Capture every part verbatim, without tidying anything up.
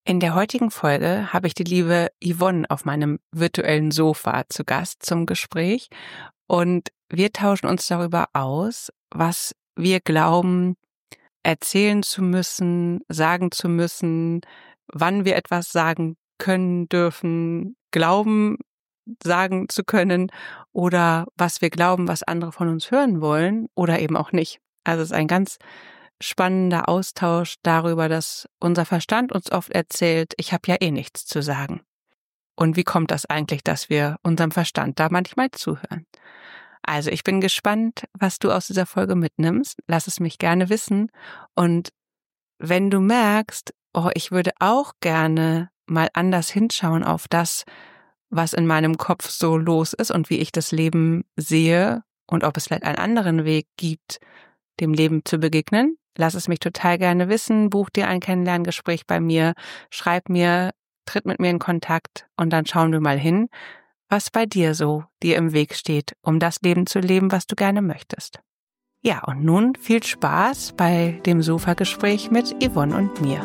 In der heutigen Folge habe ich die liebe Yvonne auf meinem virtuellen Sofa zu Gast zum Gespräch und wir tauschen uns darüber aus, was wir glauben, erzählen zu müssen, sagen zu müssen, wann wir etwas sagen können, dürfen, glauben, sagen zu können oder was wir glauben, was andere von uns hören wollen oder eben auch nicht. Also es ist ein ganz spannender Austausch darüber, dass unser Verstand uns oft erzählt, ich habe ja eh nichts zu sagen. Und wie kommt das eigentlich, dass wir unserem Verstand da manchmal zuhören? Also ich bin gespannt, was du aus dieser Folge mitnimmst. Lass es mich gerne wissen. Und wenn du merkst, oh, ich würde auch gerne mal anders hinschauen auf das, was in meinem Kopf so los ist und wie ich das Leben sehe und ob es vielleicht einen anderen Weg gibt, dem Leben zu begegnen, lass es mich total gerne wissen. Buch dir ein Kennenlerngespräch bei mir, schreib mir, tritt mit mir in Kontakt und dann schauen wir mal hin, was bei dir so dir im Weg steht, um das Leben zu leben, was du gerne möchtest. Ja, und nun viel Spaß bei dem Sofa-Gespräch mit Yvonne und mir.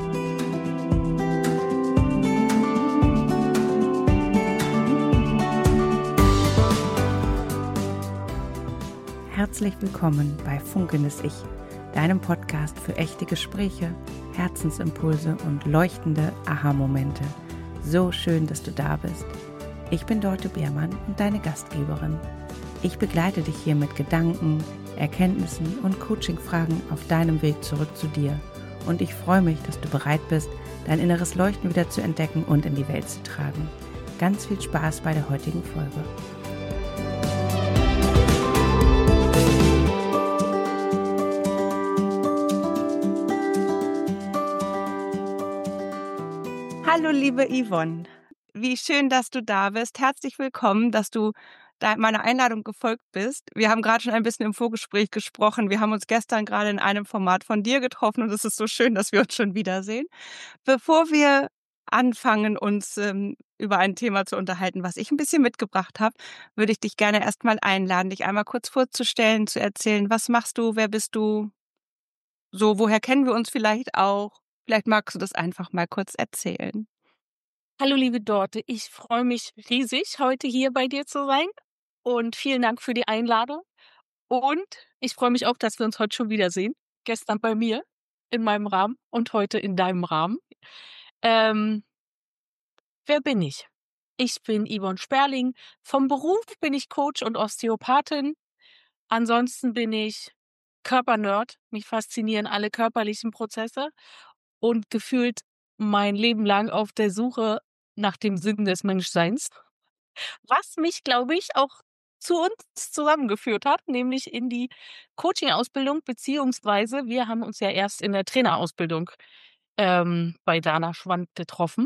Herzlich willkommen bei Funkelndes Ich, deinem Podcast für echte Gespräche, Herzensimpulse und leuchtende Aha-Momente. So schön, dass du da bist. Ich bin Dorte Beermann und deine Gastgeberin. Ich begleite dich hier mit Gedanken, Erkenntnissen und Coaching-Fragen auf deinem Weg zurück zu dir. Und ich freue mich, dass du bereit bist, dein inneres Leuchten wieder zu entdecken und in die Welt zu tragen. Ganz viel Spaß bei der heutigen Folge. Hallo liebe Yvonne, wie schön, dass du da bist. Herzlich willkommen, dass du meiner Einladung gefolgt bist. Wir haben gerade schon ein bisschen im Vorgespräch gesprochen. Wir haben uns gestern gerade in einem Format von dir getroffen und es ist so schön, dass wir uns schon wiedersehen. Bevor wir anfangen, uns ähm, über ein Thema zu unterhalten, was ich ein bisschen mitgebracht habe, würde ich dich gerne erstmal einladen, dich einmal kurz vorzustellen, zu erzählen, was machst du, wer bist du, so, woher kennen wir uns vielleicht auch? Vielleicht magst du das einfach mal kurz erzählen. Hallo liebe Dorte, ich freue mich riesig, heute hier bei dir zu sein und vielen Dank für die Einladung. Und ich freue mich auch, dass wir uns heute schon wiedersehen. Gestern bei mir in meinem Rahmen und heute in deinem Rahmen. Ähm, wer bin ich? Ich bin Yvonne Sperling. Vom Beruf bin ich Coach und Osteopathin. Ansonsten bin ich Körpernerd. Mich faszinieren alle körperlichen Prozesse und gefühlt mein Leben lang auf der Suche nach dem Sinn des Menschseins, was mich, glaube ich, auch zu uns zusammengeführt hat, nämlich in die Coaching-Ausbildung, beziehungsweise wir haben uns ja erst in der Trainerausbildung ähm, bei Dana Schwand getroffen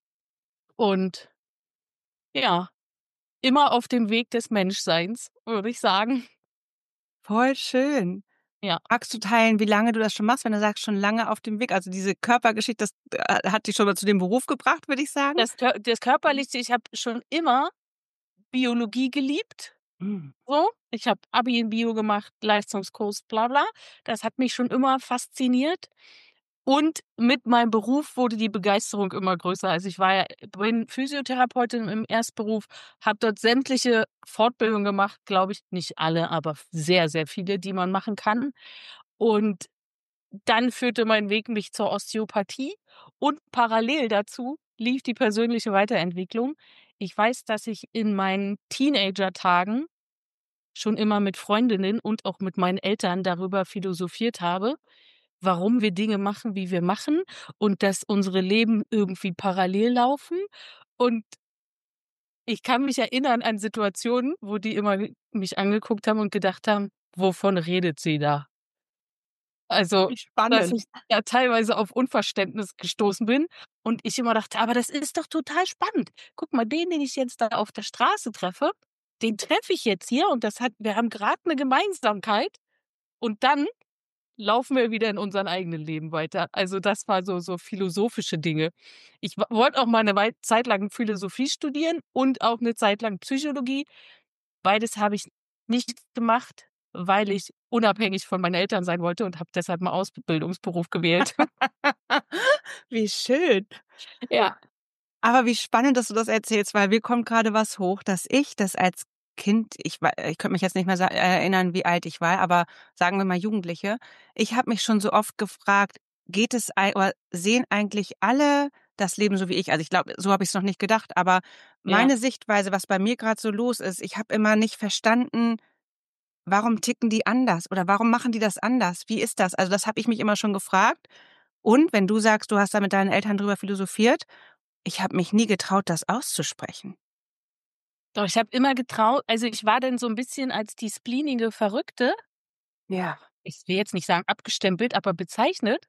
und ja, immer auf dem Weg des Menschseins, würde ich sagen. Voll schön. Ja. Magst du teilen, wie lange du das schon machst, wenn du sagst, schon lange auf dem Weg? Also diese Körpergeschichte, das äh, hat dich schon mal zu dem Beruf gebracht, würde ich sagen? Das, Kör- das Körperliche, ich habe schon immer Biologie geliebt. Mhm. So, ich habe Abi in Bio gemacht, Leistungskurs, bla bla. Das hat mich schon immer fasziniert. Und mit meinem Beruf wurde die Begeisterung immer größer. Also ich war ja bin Physiotherapeutin im Erstberuf, habe dort sämtliche Fortbildungen gemacht, glaube ich, nicht alle, aber sehr, sehr viele, die man machen kann. Und dann führte mein Weg mich zur Osteopathie und parallel dazu lief die persönliche Weiterentwicklung. Ich weiß, dass ich in meinen Teenager-Tagen schon immer mit Freundinnen und auch mit meinen Eltern darüber philosophiert habe, warum wir Dinge machen, wie wir machen und dass unsere Leben irgendwie parallel laufen. Und ich kann mich erinnern an Situationen, wo die immer mich angeguckt haben und gedacht haben, wovon redet sie da? Also, dass ich da teilweise auf Unverständnis gestoßen bin und ich immer dachte, aber das ist doch total spannend. Guck mal, den, den ich jetzt da auf der Straße treffe, den treffe ich jetzt hier und das hat wir haben gerade eine Gemeinsamkeit und dann laufen wir wieder in unserem eigenen Leben weiter. Also, das war so so philosophische Dinge. Ich w wollte auch mal eine wei Zeit lang Philosophie studieren und auch eine Zeit lang Psychologie. Beides habe ich nicht gemacht, weil ich unabhängig von meinen Eltern sein wollte und habe deshalb 'n Ausbildungsberuf gewählt. Wie schön. Ja. Aber wie spannend, dass du das erzählst, weil mir kommt gerade was hoch, dass ich das als Kind, ich wei ich könnte mich jetzt nicht mehr sa erinnern, wie alt ich war, aber sagen wir mal Jugendliche. Ich habe mich schon so oft gefragt, geht es ei oder sehen eigentlich alle das Leben so wie ich? Also, ich glaube, so habe ich's noch nicht gedacht, aber Ja. meine Sichtweise, was bei mir grad so los ist, ich habe immer nicht verstanden, warum ticken die anders oder warum machen die das anders? Wie ist das? Also, das habe ich mich immer schon gefragt. Und wenn du sagst, du hast da mit deinen Eltern drüber philosophiert, ich habe mich nie getraut, das auszusprechen. Doch, ich habe immer getraut also, ich war dann so 'n bisschen als die spleenige Verrückte Ja. ich will jetzt nicht sagen abgestempelt, aber bezeichnet.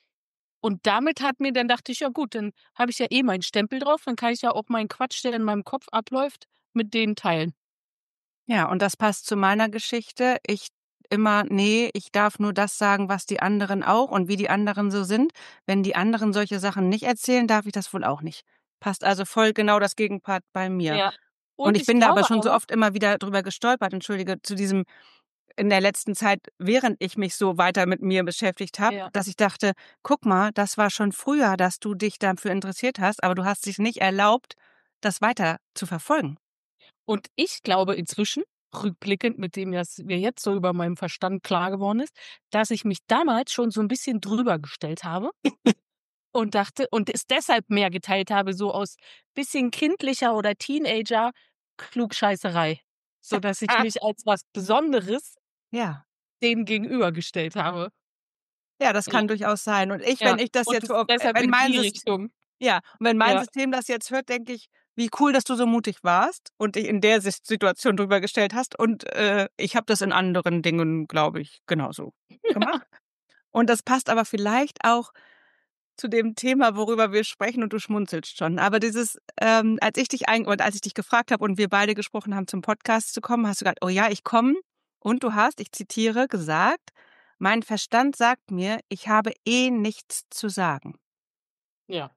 Und damit hat mir dann dachte ich: „Ja gut, dann habe ich ja eh meinen Stempel drauf, dann kann ich ja auch meinen Quatsch, der in meinem Kopf abläuft, mit denen teilen.“ Ja, und das passt zu meiner Geschichte. Ich immer: „Ne, ich darf nur das sagen, was die anderen auch und wie die anderen so sind. Wenn die anderen solche Sachen nicht erzählen, darf ich das wohl auch nicht.“ Passt also voll genau das Gegenpart bei mir. Ja. Und Und ich ich bin da aber glaube schon so aber oft immer wieder drüber gestolpert, entschuldige, zu diesem in der letzten Zeit, während ich mich so weiter mit mir beschäftigt habe, Ja. dass ich dachte: „Guck mal, das war schon früher, dass du dich dafür interessiert hast, aber du hast dich nicht erlaubt, das weiter zu verfolgen.“ Und ich glaube inzwischen, rückblickend mit dem, was mir jetzt so über meinem Verstand klar geworden ist, dass ich mich damals schon so 'n bisschen drüber gestellt habe und dachte und es deshalb mehr geteilt habe, so aus bisschen kindlicher oder Teenager-Klugscheißerei, sodass ich mich als was Besonderes Ja. denen gegenübergestellt habe. Ja, das Ja. kann durchaus sein. Und ich Ja, wenn ich das und jetzt das so äh, deshalb wenn in mein die Sys Richtung. ja, und wenn mein Ja. System das jetzt hört, denke ich: „Wie cool, dass du so mutig warst und dich in der Sis Situation drüber gestellt hast.“ Und, äh, ich habe das in anderen Dingen, glaube ich, genauso gemacht. Und das passt aber vielleicht auch zu dem Thema, worüber wir sprechen und du schmunzelst schon. Aber dieses, ähm, als ich dich ein und als ich dich gefragt habe und wir beide gesprochen haben, zum Podcast zu kommen, hast du gesagt: „Oh ja, ich komme.“ Und du hast, ich zitiere, gesagt: „Mein Verstand sagt mir, ich habe eh nichts zu sagen.“ Ja.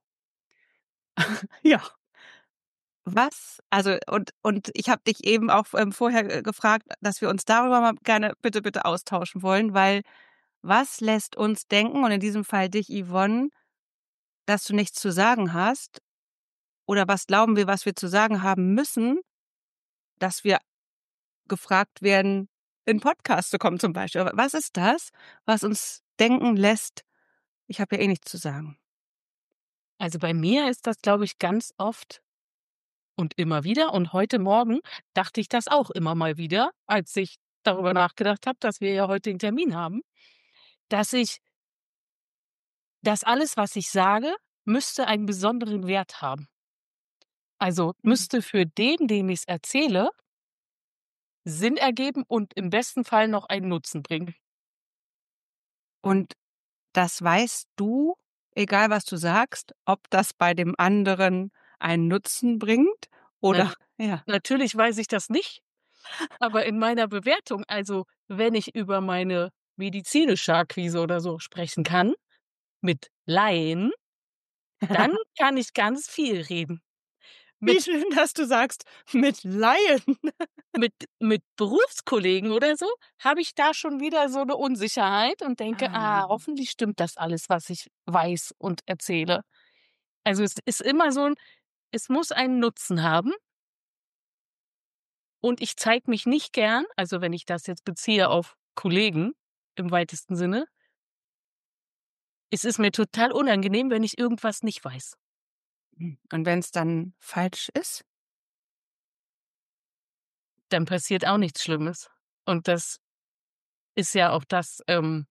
Ja. Was also, und und ich habe dich eben auch, ähm, vorher, äh, gefragt, dass wir uns darüber mal gerne bitte, bitte austauschen wollen, weil was lässt uns denken und in diesem Fall dich, Yvonne, dass du nichts zu sagen hast? Oder was glauben wir, was wir zu sagen haben müssen, dass wir gefragt werden, in Podcast zu kommen zum Beispiel? W was ist das, was uns denken lässt: „Ich habe ja eh nichts zu sagen?“ Also, bei mir ist das, glaube ich, ganz oft und immer wieder und heute Morgen dachte ich das auch immer mal wieder, als ich darüber nachgedacht habe, dass wir ja heute 'n Termin haben, dass ich dass alles, was ich sage, müsste einen besonderen Wert haben. Also, Mhm. müsste für den, dem ich's erzähle Sinn ergeben und im besten Fall noch einen Nutzen bringen. Und das weißt du, egal was du sagst, ob das bei dem anderen einen Nutzen bringt Nat oder ja. natürlich weiß ich das nicht, aber in meiner Bewertung also, wenn ich über meine medizinische Akquise oder so sprechen kann mit Laien, dann kann ich ganz viel reden. Wie Mit schön, dass du sagst: „Mit Laien.“ mit mit Berufskollegen oder so habe ich da schon wieder so 'ne Unsicherheit und denke: „Ah, Ah. hoffentlich stimmt das alles, was ich weiß und erzähle.“ Also, es ist immer so 'n es muss einen Nutzen haben. Und ich zeige mich nicht gern, also, wenn ich das jetzt beziehe auf Kollegen im weitesten Sinne es ist mir total unangenehm, wenn ich irgendwas nicht weiß. Hm, und wenn's dann falsch ist? Dann passiert auch nichts Schlimmes. Und das ist ja auch das, ähm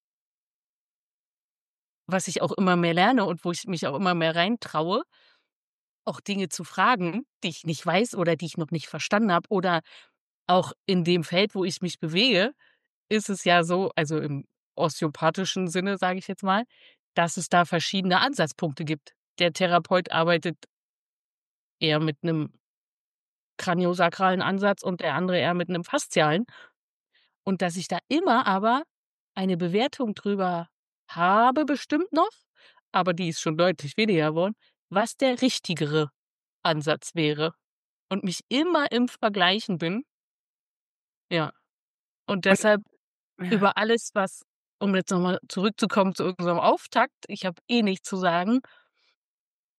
was ich auch immer mehr lerne und wo ich mich auch immer mehr reintraue, auch Dinge zu fragen, die ich nicht weiß oder die ich noch nicht verstanden habe. Oder auch in dem Feld, wo ich mich bewege, ist es ja so also, im osteopathischen Sinne, sage ich jetzt mal, dass es da verschiedene Ansatzpunkte gibt. Der Therapeut arbeitet eher mit 'nem kraniosakralen Ansatz und der andere eher mit 'nem faszialen. Und dass ich da immer aber eine Bewertung drüber habe bestimmt noch, aber die ist schon deutlich weniger geworden, was der richtigere Ansatz wäre und mich immer im Vergleichen bin. Ja. Und Und deshalb ja. über alles, was um jetzt noch mal zurückzukommen zu unserem Auftakt, ich habe eh nichts zu sagen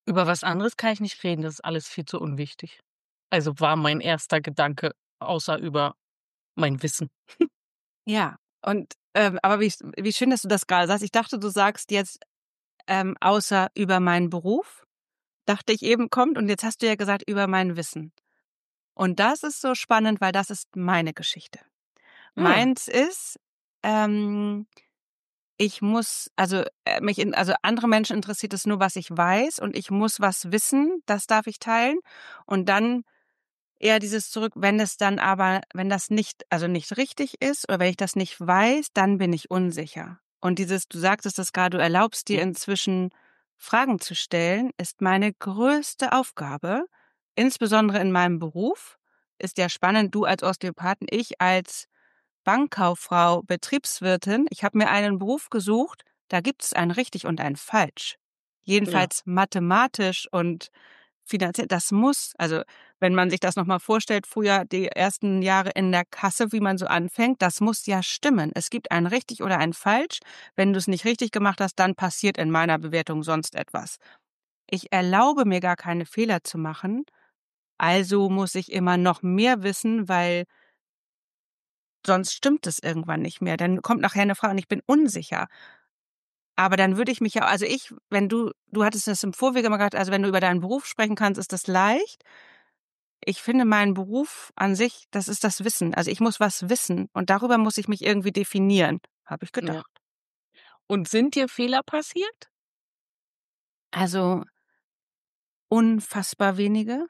Über was anderes kann ich nicht reden, das ist alles viel zu unwichtig. Also, war mein erster Gedanke, außer über mein Wissen. Ja, und, ähm, aber wie wie schön, dass du das grade sagst. Ich dachte, du sagst jetzt, ähm, außer über meinen Beruf, dachte ich eben, kommt, und jetzt hast du ja gesagt, über mein Wissen. Und das ist so spannend, weil das ist meine Geschichte. Ah, Meins ist, ähm, ich muss also, äh, mich in also, andere Menschen interessiert es nur, was ich weiß, und ich muss was wissen, das darf ich teilen. Und dann eher dieses zurück, wenn es dann aber wenn das nicht also, nicht richtig ist oder wenn ich das nicht weiß, dann bin ich unsicher. Und dieses du sagtest das grade, du erlaubst dir mhm, inzwischen Fragen zu stellen, ist meine größte Aufgabe, insbesondere in meinem Beruf. Ist ja spannend, du als Osteopathin, ich als Bankkauffrau, Betriebswirtin. Ich habe mir einen Beruf gesucht, da gibt es ein richtig und ein falsch. ja, Jedenfalls mathematisch und finanziell. Das muss also, wenn man sich das noch mal vorstellt, früher die ersten Jahre in der Kasse, wie man so anfängt, das muss ja stimmen. Es gibt ein richtig oder ein falsch. Wenn du es nicht richtig gemacht hast, dann passiert in meiner Bewertung sonst etwas. Ich erlaube mir gar keine Fehler zu machen, also muss ich immer noch mehr wissen, weil sonst stimmt es irgendwann nicht mehr. Dann kommt nachher 'ne Frage und ich bin unsicher. Aber dann würde ich mich ja also ich wenn du du hattest das im Vorwege immer gesagt, also wenn du über deinen Beruf sprechen kannst, ist das leicht. Ich finde meinen Beruf an sich, das ist das Wissen. Also ich muss was wissen und darüber muss ich mich irgendwie definieren, habe ich ja. gedacht. Und sind dir Fehler passiert? Also unfassbar wenige.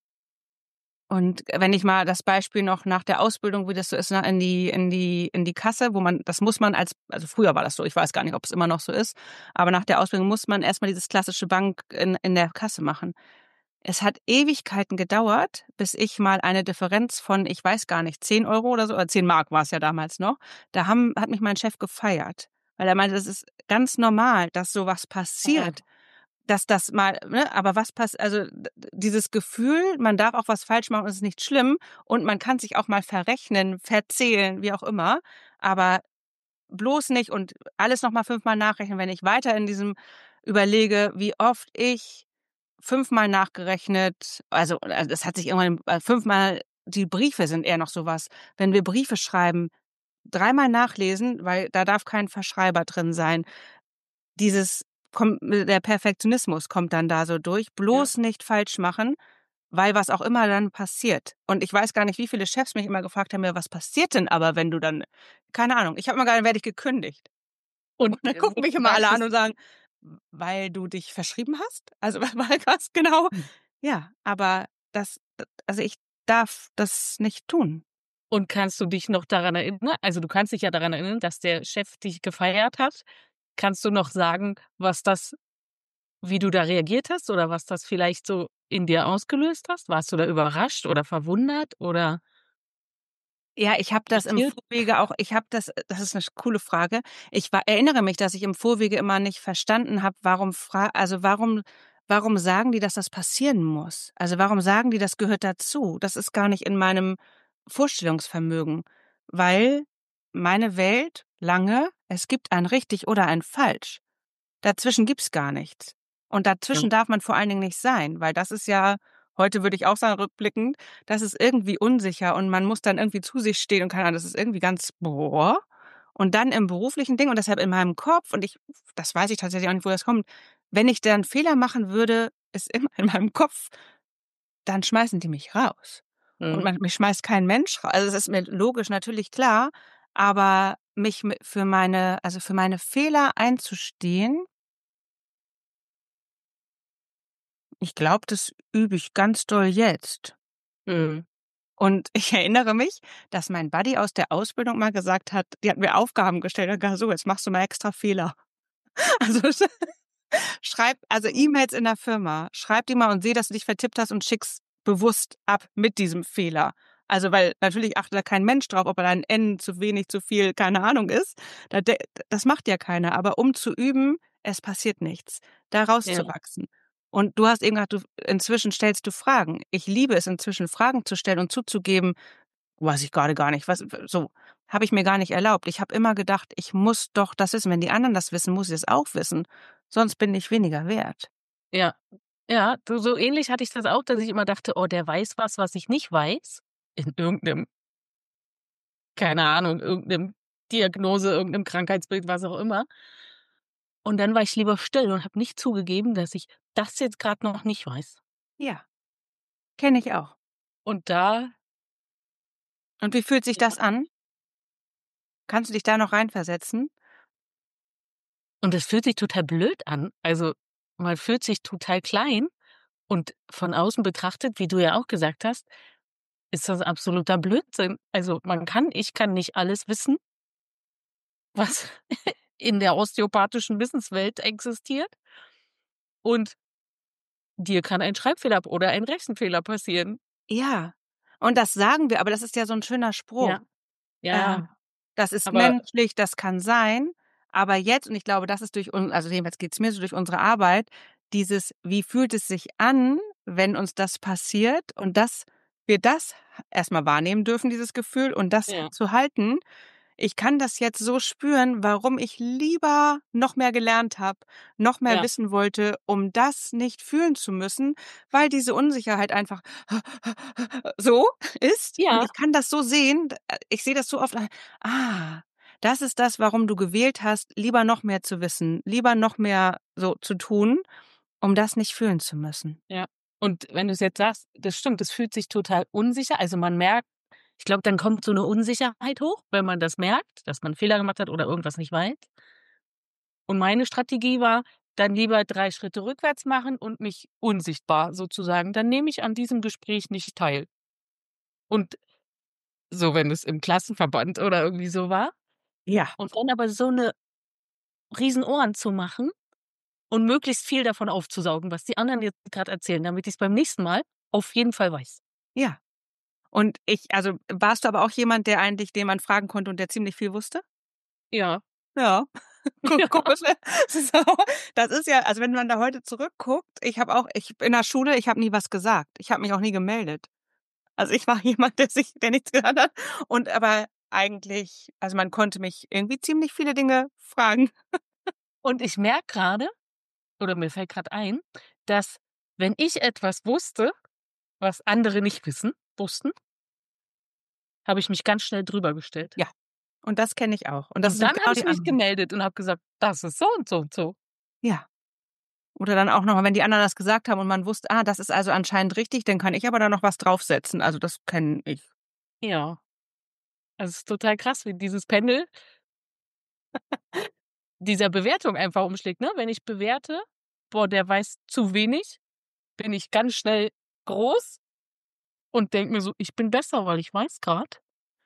Und wenn ich mal das Beispiel noch nach der Ausbildung, wie das so ist, ne, in die in die in die Kasse, wo man das muss man als also früher war das so, ich weiß gar nicht, ob es immer noch so ist, aber nach der Ausbildung muss man erst mal dieses klassische Bank in in der Kasse machen. Es hat Ewigkeiten gedauert, bis ich mal eine Differenz von, ich weiß gar nicht, zehn Euro oder so oder zehn Mark war es ja damals noch, da haben hat mich mein Chef gefeiert, weil er meinte: „Das ist ganz normal, dass so was Ah, passiert." Dass das mal ne, aber was pass also, d d dieses Gefühl, man darf auch was falsch machen, es ist nicht schlimm und man kann sich auch mal verrechnen, verzählen, wie auch immer, aber bloß nicht und alles noch mal fünfmal nachrechnen. Wenn ich weiter in diesem überlege, wie oft ich fünfmal nachgerechnet also, äh, das hat sich irgendwann äh, fünfmal die Briefe sind eher noch so was. Wenn wir Briefe schreiben, dreimal nachlesen, weil da darf kein Verschreiber drin sein. Dieses kommt der Perfektionismus kommt dann da so durch. ja. Bloß nicht falsch machen, weil was auch immer dann passiert. Und ich weiß gar nicht, wie viele Chefs mich immer gefragt haben: „Ja, was passiert denn aber, wenn du dann" keine Ahnung. Ich habe immer gesagt: „Dann werde ich gekündigt." Und Und, dann äh, wo gucken mich du immer alle an sagtest und sagen: „Weil du dich verschrieben hast?" Also, weil was genau? hm, Ja, aber das also, ich darf das nicht tun. und kannst du dich noch daran erinnern also, du kannst dich ja daran erinnern, dass der Chef dich gefeiert hat. Kannst du noch sagen, was das wie du da reagiert hast oder was das vielleicht so in dir ausgelöst hast? Warst du da überrascht oder verwundert oder Ja, ich habe das im irritiert? Vorwege auch ich habe das das ist 'ne sch coole Frage. Ich war erinnere mich, dass ich im Vorwege immer nicht verstanden habe, warum fra also, warum warum sagen die, dass das passieren muss? Also, warum sagen die, das gehört dazu? Das ist gar nicht in meinem Vorstellungsvermögen, weil meine Welt lange es gibt ein richtig oder ein falsch. Dazwischen gibt's gar nichts. Und Ja, dazwischen darf man vor allen Dingen nicht sein, weil das ist ja heute würde ich auch sagen, rückblickend, das ist irgendwie unsicher und man muss dann irgendwie zu sich stehen und keine Ahnung, das ist irgendwie ganz boah. Und dann im beruflichen Ding und deshalb in meinem Kopf und ich das weiß ich tatsächlich auch nicht, wo das kommt. Wenn ich da 'n Fehler machen würde, ist immer in meinem Kopf, dann schmeißen die mich raus. Und mhm, man mich schmeißt kein Mensch ra also, es ist mir logisch natürlich klar, aber mich mi für meine also, für meine Fehler einzustehen. Ich glaube, das übe ich ganz doll jetzt. mhm, Und ich erinnere mich, dass mein Buddy aus der Ausbildung mal gesagt hat die hatten mir Aufgaben gestellt, er hat gesagt: „So, jetzt machst du mal extra Fehler." Also, schreib also E-Mails in der Firma, schreib die mal und sehe, dass du dich vertippt hast und schick's bewusst ab mit diesem Fehler. Also, weil natürlich achtet da kein Mensch drauf, ob da 'n N zu wenig, zu viel, keine Ahnung ist. Da de das macht ja keiner. Aber um zu üben, es passiert nichts, da ja, rauszuwachsen. Und du hast eben gesagt, du inzwischen stellst du Fragen. Ich liebe es inzwischen, Fragen zu stellen und zuzugeben: „Weiß ich grade gar nicht, was" so, habe ich mir gar nicht erlaubt. Ich habe immer gedacht, ich muss doch das wissen. Wenn die anderen das wissen, muss ich es auch wissen, sonst bin ich weniger wert. ja. Ja, so so ähnlich hatte ich das auch, dass ich immer dachte: „Oh, der weiß was, was ich nicht weiß." In irgend 'nem keine Ahnung, irgend 'nem Diagnose, irgend 'nem Krankheitsbild, was auch immer. Und dann war ich lieber still und habe nicht zugegeben, dass ich das jetzt grad noch nicht weiß. Ja, kenne ich auch. Und da Und wie fühlt sich das ja. an? Kannst du dich da noch reinversetzen? Und es fühlt sich total blöd an. Also, man fühlt sich total klein und von außen betrachtet, wie du ja auch gesagt hast, ist das absoluter Blödsinn. Also, man kann ich kann nicht alles wissen, was in der osteopathischen Wissenswelt existiert. Und dir kann ein Schreibfehler oder ein Rechenfehler passieren. Ja, und das sagen wir, aber das ist ja so 'n schöner Spruch. Ja, ja, Ähm, das ist aber menschlich, das kann sein, aber jetzt und ich glaube, das ist durch un also jedenfalls geht's mir so durch unsere Arbeit, dieses: Wie fühlt es sich an, wenn uns das passiert und dass wir das erst mal wahrnehmen dürfen, dieses Gefühl und das ja, zu halten. Ich kann das jetzt so spüren, warum ich lieber noch mehr gelernt habe, noch mehr ja, wissen wollte, um das nicht fühlen zu müssen, weil diese Unsicherheit einfach so ist. Und ja, ich kann das so sehen. D äh, ich sehe das so oft, ah, das ist das, warum du gewählt hast, lieber noch mehr zu wissen, lieber noch mehr so zu tun, um das nicht fühlen zu müssen. ja. Und wenn du's jetzt sagst, das stimmt, es fühlt sich total unsicher. Also, man merkt ich glaube, dann kommt so 'ne Unsicherheit hoch, wenn man das merkt, dass man Fehler gemacht hat oder irgendwas nicht weiß. Und meine Strategie war, dann lieber drei Schritte rückwärts machen und mich unsichtbar sozusagen. Dann nehme ich an diesem Gespräch nicht teil. Und so, wenn es im Klassenverband oder irgendwie so war. Ja, Und dann aber so 'ne riesen Ohren zu machen und möglichst viel davon aufzusaugen, was die anderen jetzt grad erzählen, damit ich's beim nächsten Mal auf jeden Fall weiß. ja. Und ich also, warst du aber auch jemand, der eigentlich den man fragen konnte und der ziemlich viel wusste? Ja, Ja. Ko ja. komisch, ne? So, das ist ja also, wenn man da heute zurückguckt, ich habe auch ich in der Schule, ich habe nie was gesagt. Ich habe mich auch nie gemeldet. Also, ich war jemand, der sich der nichts gesagt hat und aber eigentlich also, man konnte mich irgendwie ziemlich viele Dinge fragen. Und ich merke grade oder mir fällt grad ein, dass, wenn ich etwas wusste, was andere nicht wissen wussten, habe ich mich ganz schnell drüber gestellt. Ja, und das kenne ich auch. Und das Und sind dann habe genau ich die mich anderen. gemeldet und habe gesagt: „Das ist so und so und so." Ja. Oder dann auch noch mal, wenn die anderen das gesagt haben und man wusste: „Ah, das ist also anscheinend richtig, dann kann ich aber da noch was draufsetzen.“ Also, das kenne ich. Ja, also, es ist total krass, wie dieses Pendel dieser Bewertung einfach umschlägt, ne? Wenn ich bewerte: „Boah, der weiß zu wenig", bin ich ganz schnell groß und denke mir so: „Ich bin besser, weil ich weiß grad."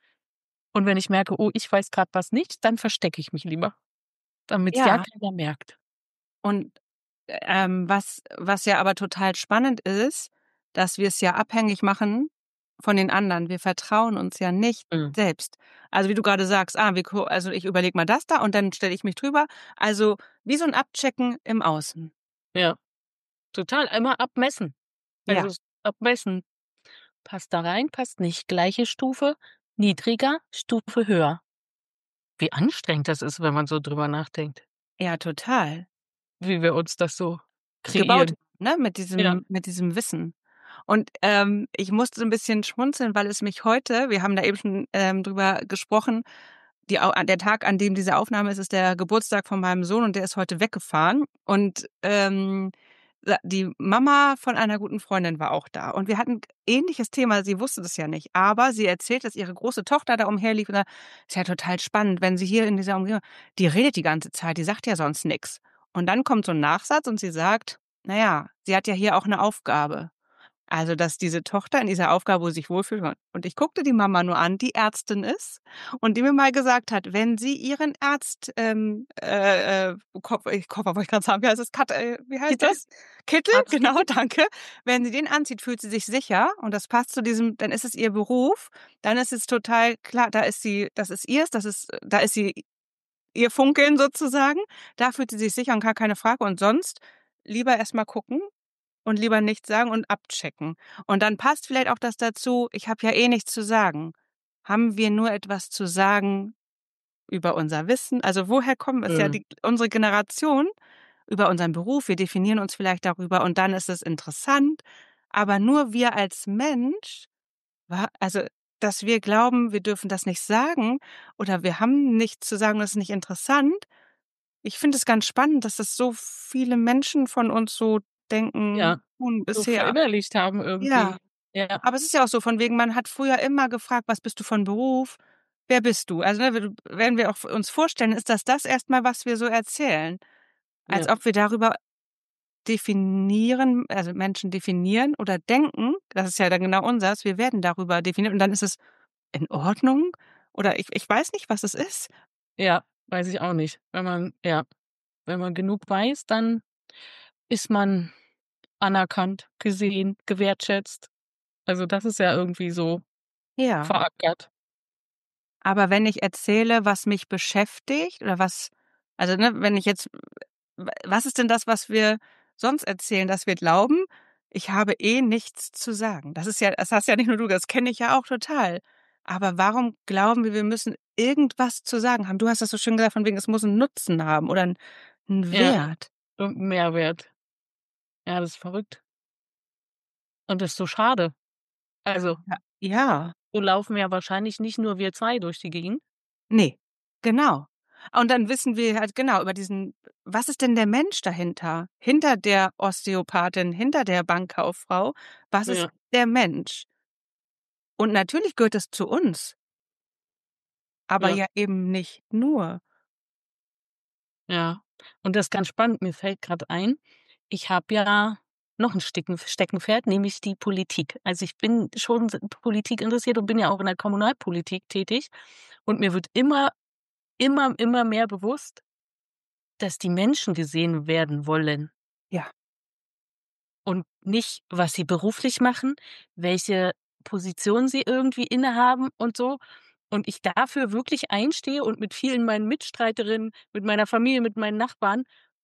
Und wenn ich merke: „Oh, ich weiß grad was nicht", dann verstecke ich mich lieber, damit's ja Ja, keiner merkt. und Ähm, was was ja aber total spannend ist, dass wir es ja abhängig machen von den anderen. Wir vertrauen uns ja nicht Mhm. selbst. Also, wie du grade sagst: „Ah, wir ko also, ich überlege mal das da und dann stelle ich mich drüber.“ Also, wie so 'n Abchecken im Außen. Ja, total. Einmal abmessen. Also, Ja, s abmessen. Passt da rein, passt nicht. Gleiche Stufe, niedriger, Stufe höher. Wie anstrengend das ist, wenn man so drüber nachdenkt, ja, total. wie wir uns das so Gebaut, kreieren. ne, mit Ja. diesem mit diesem Wissen. Und, ähm, ich musste so 'n bisschen schmunzeln, weil es mich heute wir haben da eben schon, ähm, drüber gesprochen, die Au der Tag, an dem diese Aufnahme ist, ist der Geburtstag von meinem Sohn und der ist heute weggefahren. Und, ähm, sa die Mama von einer guten Freundin war auch da. Und wir hatten ähnliches Thema, sie wusste das ja nicht, aber sie erzählt, dass ihre große Tochter da umherlief und da ist ja total spannend, wenn sie hier in dieser Umgebung die redet die ganze Zeit, die sagt ja sonst nix. Und dann kommt so 'n Nachsatz und sie sagt: „Na ja, sie hat ja hier auch 'ne Aufgabe.“ Also, dass diese Tochter in dieser Aufgabe, wo sie sich wohlfühlt und und ich guckte die Mama nur an, die Ärztin ist und die mir mal gesagt hat, wenn sie ihren Arzt, ähm, äh, äh, Koff äh, Koffer wollte ich grad sagen, wie heißt das? Kat äh, wie heißt Kittel? das? Kittel, genau, Arztkittel? danke. Wenn sie den anzieht, fühlt sie sich sicher und das passt zu diesem dann ist es ihr Beruf, dann ist es total klar, da ist sie das ist ihrs, das ist da ist sie ihr Funkeln sozusagen. Da fühlt sie sich sicher und gar keine Frage und sonst lieber erst mal gucken und lieber nichts sagen und abchecken. Und dann passt vielleicht auch das dazu: „Ich habe ja eh nichts zu sagen.“ Haben wir nur etwas zu sagen über unser Wissen? Also, woher kommen es ja Mhm. die unsere Generation über unseren Beruf, wir definieren uns vielleicht darüber und dann ist es interessant, aber nur wir als Mensch, wa also, dass wir glauben, wir dürfen das nicht sagen oder wir haben nichts zu sagen, das ist nicht interessant. Ich finde es ganz spannend, dass das so viele Menschen von uns so denken Ja, tun so bisher. verinnerlicht haben Ja, irgendwie. Ja, aber es ist ja auch so von wegen, man hat früher immer gefragt: „Was bist du von Beruf? Wer bist du?“ Also, ne, wenn du wenn wir auch uns vorstellen, ist das das erst mal, was wir so erzählen, als ja, ob wir darüber definieren also, Menschen definieren oder denken, das ist ja dann genau unseres, wir werden darüber definiert und dann ist es in Ordnung oder ich ich weiß nicht, was es ist. ja, weiß ich auch nicht. Wenn man ja, wenn man genug weiß, dann ist man anerkannt, gesehen, gewertschätzt. Also, das ist ja irgendwie so Ja, verankert. aber wenn ich erzähle, was mich beschäftigt oder was also, ne, wenn ich jetzt w was ist denn das, was wir sonst erzählen, dass wir glauben, ich habe eh nichts zu sagen? Das ist ja das hast ja nicht nur du, das kenne ich ja auch total. Aber warum glauben wir, wir müssen irgendwas zu sagen haben? Du hast das so schön gesagt, von wegen, es muss 'n Nutzen haben oder 'n 'n Ja, Wert. irgend 'n Mehrwert. Ja, das ist verrückt und das ist so schade. Also, Ja. Ja. so laufen ja wahrscheinlich nicht nur wir zwei durch die Gegend. Ne, genau. Und dann wissen wir halt genau über diesen was ist denn der Mensch dahinter? Hinter der Osteopathin, hinter der Bankkauffrau, was ist Ja, der Mensch? Und natürlich gehört es zu uns, aber ja, ja eben nicht nur. ja. Und das ist ganz spannend. Mir fällt grad ein, ich habe ja noch 'n Stecken Steckenpferd, nämlich die Politik. Also, ich bin schon s Politik interessiert und bin ja auch in der Kommunalpolitik tätig. Und mir wird immer, immer, immer mehr bewusst, dass die Menschen gesehen werden wollen Ja, und nicht, was sie beruflich machen, welche Position sie irgendwie innehaben und so. Und ich dafür wirklich einstehe und mit vielen meinen Mitstreiterinnen, mit meiner Familie, mit meinen Nachbarn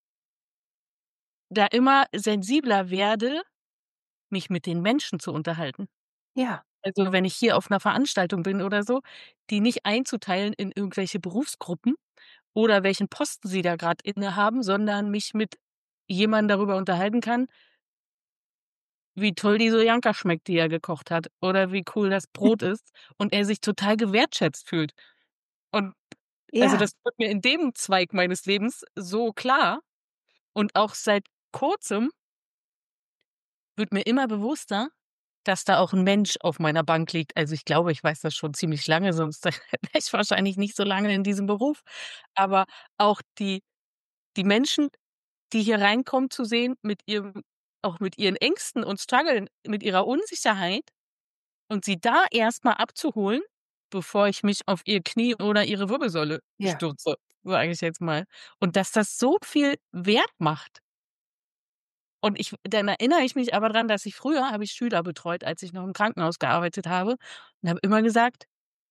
da immer sensibler werde, mich mit den Menschen zu unterhalten. ja, Also, wenn ich hier auf 'ner Veranstaltung bin oder so, die nicht einzuteilen in irgendwelche Berufsgruppen oder welchen Posten sie da grad innehaben, sondern mich mit jemandem darüber unterhalten kann, wie toll die Soljanka schmeckt, die er gekocht hat oder wie cool das Brot ist und er sich total gewertschätzt fühlt. Und also, ja. das wird mir in dem Zweig meines Lebens so klar und auch seit Kurzem wird mir immer bewusster, dass da auch 'n Mensch auf meiner Bank liegt. Also, ich glaube, ich weiß das schon ziemlich lange, sonst wäre ich wahrscheinlich nicht so lange in diesem Beruf. Aber auch die die Menschen, die hier reinkommen, zu sehen mit ihrem auch mit ihren Ängsten und struggeln, mit ihrer Unsicherheit und sie da erst mal abzuholen, bevor ich mich auf ihr Knie oder ihre Wirbelsäule Ja. stürze, sage ich jetzt mal. Und dass das so viel Wert macht. Und ich dann erinnere ich mich aber dran, dass ich früher habe ich Schüler betreut, als ich noch im Krankenhaus gearbeitet habe und habe immer gesagt: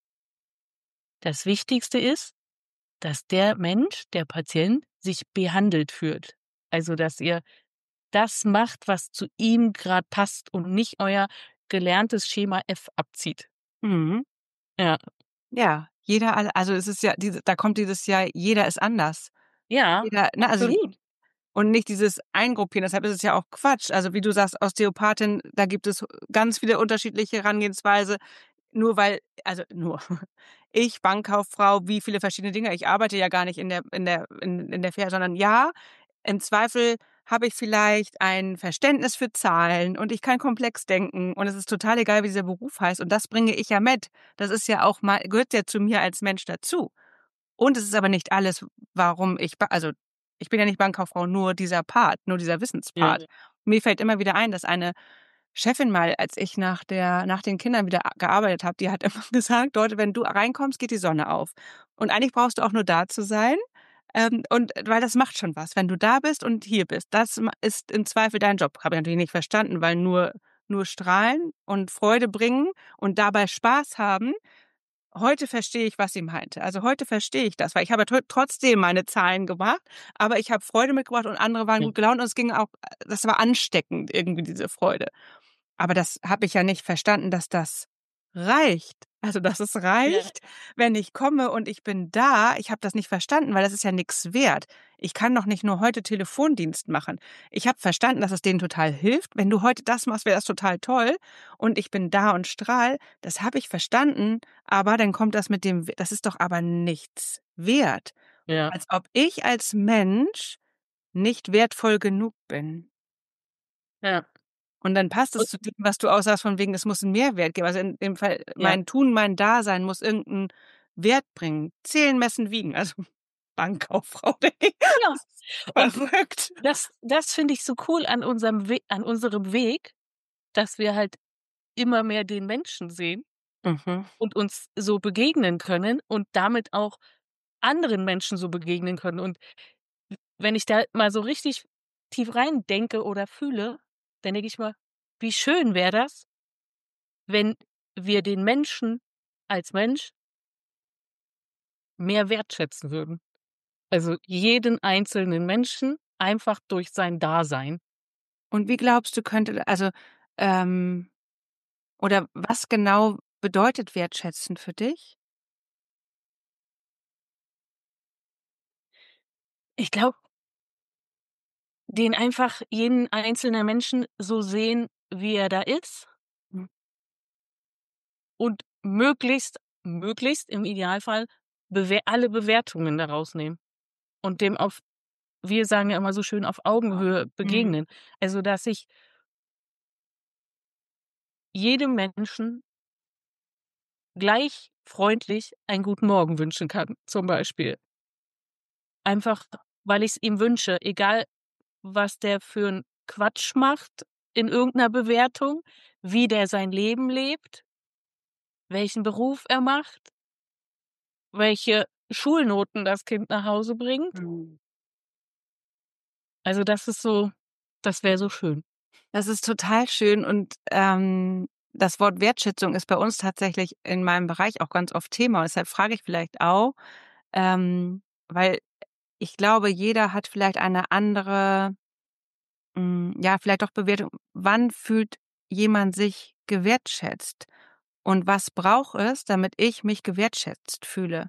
„Das Wichtigste ist, dass der Mensch, der Patient, sich behandelt fühlt. Also, dass ihr das macht, was zu ihm grad passt und nicht euer gelerntes Schema F abzieht.“ Mhm. Ja. Ja, jeder al also, es ist ja diese da kommt dieses Jahr jeder ist anders. Ja, Jeder ne, also absolut. und nicht dieses Eingruppieren, deshalb ist es ja auch Quatsch. Also, wie du sagst, Osteopathin, da gibt es ganz viele unterschiedliche Herangehensweise. Nur weil also, nur ich, Bankkauffrau, wie viele verschiedene Dinge. Ich arbeite ja gar nicht in der in der in in der Fair, sondern ja, im Zweifel habe ich vielleicht ein Verständnis für Zahlen und ich kann komplex denken und es ist total egal, wie dieser Beruf heißt und das bringe ich ja mit. Das ist ja auch mal gehört ja zu mir als Mensch dazu. Und es ist aber nicht alles, warum ich ba also, ich bin ja nicht Bankkauffrau, nur dieser Part, nur dieser Ja, Wissenspart. Mir fällt immer wieder ein, dass eine Chefin mal, als ich nach der nach den Kindern wieder a gearbeitet habe, die hat immer gesagt: „Leute, wenn du reinkommst, geht die Sonne auf.“ Und eigentlich brauchst du auch nur da zu sein, ähm, und weil das macht schon was, wenn du da bist und hier bist. Das ma ist im Zweifel dein Job. Habe ich natürlich nicht verstanden, weil nur nur strahlen und Freude bringen und dabei Spaß haben. Heute verstehe ich, was sie meinte. Also, heute verstehe ich das, weil ich habe ja tro trotzdem meine Zahlen gemacht, aber ich habe Freude mitgebracht und andere waren ja, gut gelaunt und es ging auch das war ansteckend irgendwie diese Freude. Aber das habe ich ja nicht verstanden, dass das reicht. Also, dass es Ja. reicht, wenn ich komme und ich bin da. Ich habe das nicht verstanden, weil das ist ja nix wert. Ich kann doch nicht nur heute Telefondienst machen. Ich habe verstanden, dass es denen total hilft. Wenn du heute das machst, wäre das total toll und ich bin da und strahle. Das habe ich verstanden, aber dann kommt das mit dem w das ist doch aber nichts wert. Ja. Als ob ich als Mensch nicht wertvoll genug bin. Ja. Und dann passt es Und zu dem, was du auch sagst von wegen, es muss 'n Mehrwert geben. Also, in dem Fall, Ja. mein Tun, mein Dasein muss irgend 'n Wert bringen. Zählen, messen, wiegen. Also, Bankkauffrau, denke ich. Ja. Das Und ist verrückt. das das finde ich so cool an unserem We an unserem Weg, dass wir halt immer mehr den Menschen sehen Mhm. und uns so begegnen können und damit auch anderen Menschen so begegnen können. Und w wenn ich da mal so richtig tief rein denke oder fühle, dann denke ich mal: „Wie schön wäre das, wenn wir den Menschen als Mensch mehr wertschätzen würden.“ Also, jeden einzelnen Menschen einfach durch sein Dasein. Und wie glaubst du, könnte also, ähm oder was genau bedeutet wertschätzen für dich? Ich glaube den einfach jeden einzelnen Menschen so sehen, wie er da ist Hm. und möglichst möglichst im Idealfall bewer alle Bewertungen da rausnehmen und dem auf wir sagen ja immer so schön, auf Augenhöhe Mhm. begegnen. Also, dass ich jedem Menschen gleich freundlich einen guten Morgen wünschen kann, zum Beispiel. Einfach, weil ich's ihm wünsche, egal was der für 'n Quatsch macht in irgend 'ner Bewertung, wie der sein Leben lebt welchen Beruf er macht welche Schulnoten das Kind nach Hause bringt. Mhm. Also, das ist so das wäre so schön. Das ist total schön und, ähm, das Wort Wertschätzung ist bei uns tatsächlich in meinem Bereich auch ganz oft Thema. Deshalb frage ich vielleicht auch, ähm, weil ich glaube, jeder hat vielleicht eine andere hm, ja, vielleicht auch Bewertung. Wann fühlt jemand sich gewertschätzt und was braucht es, damit ich mich gewertschätzt fühle?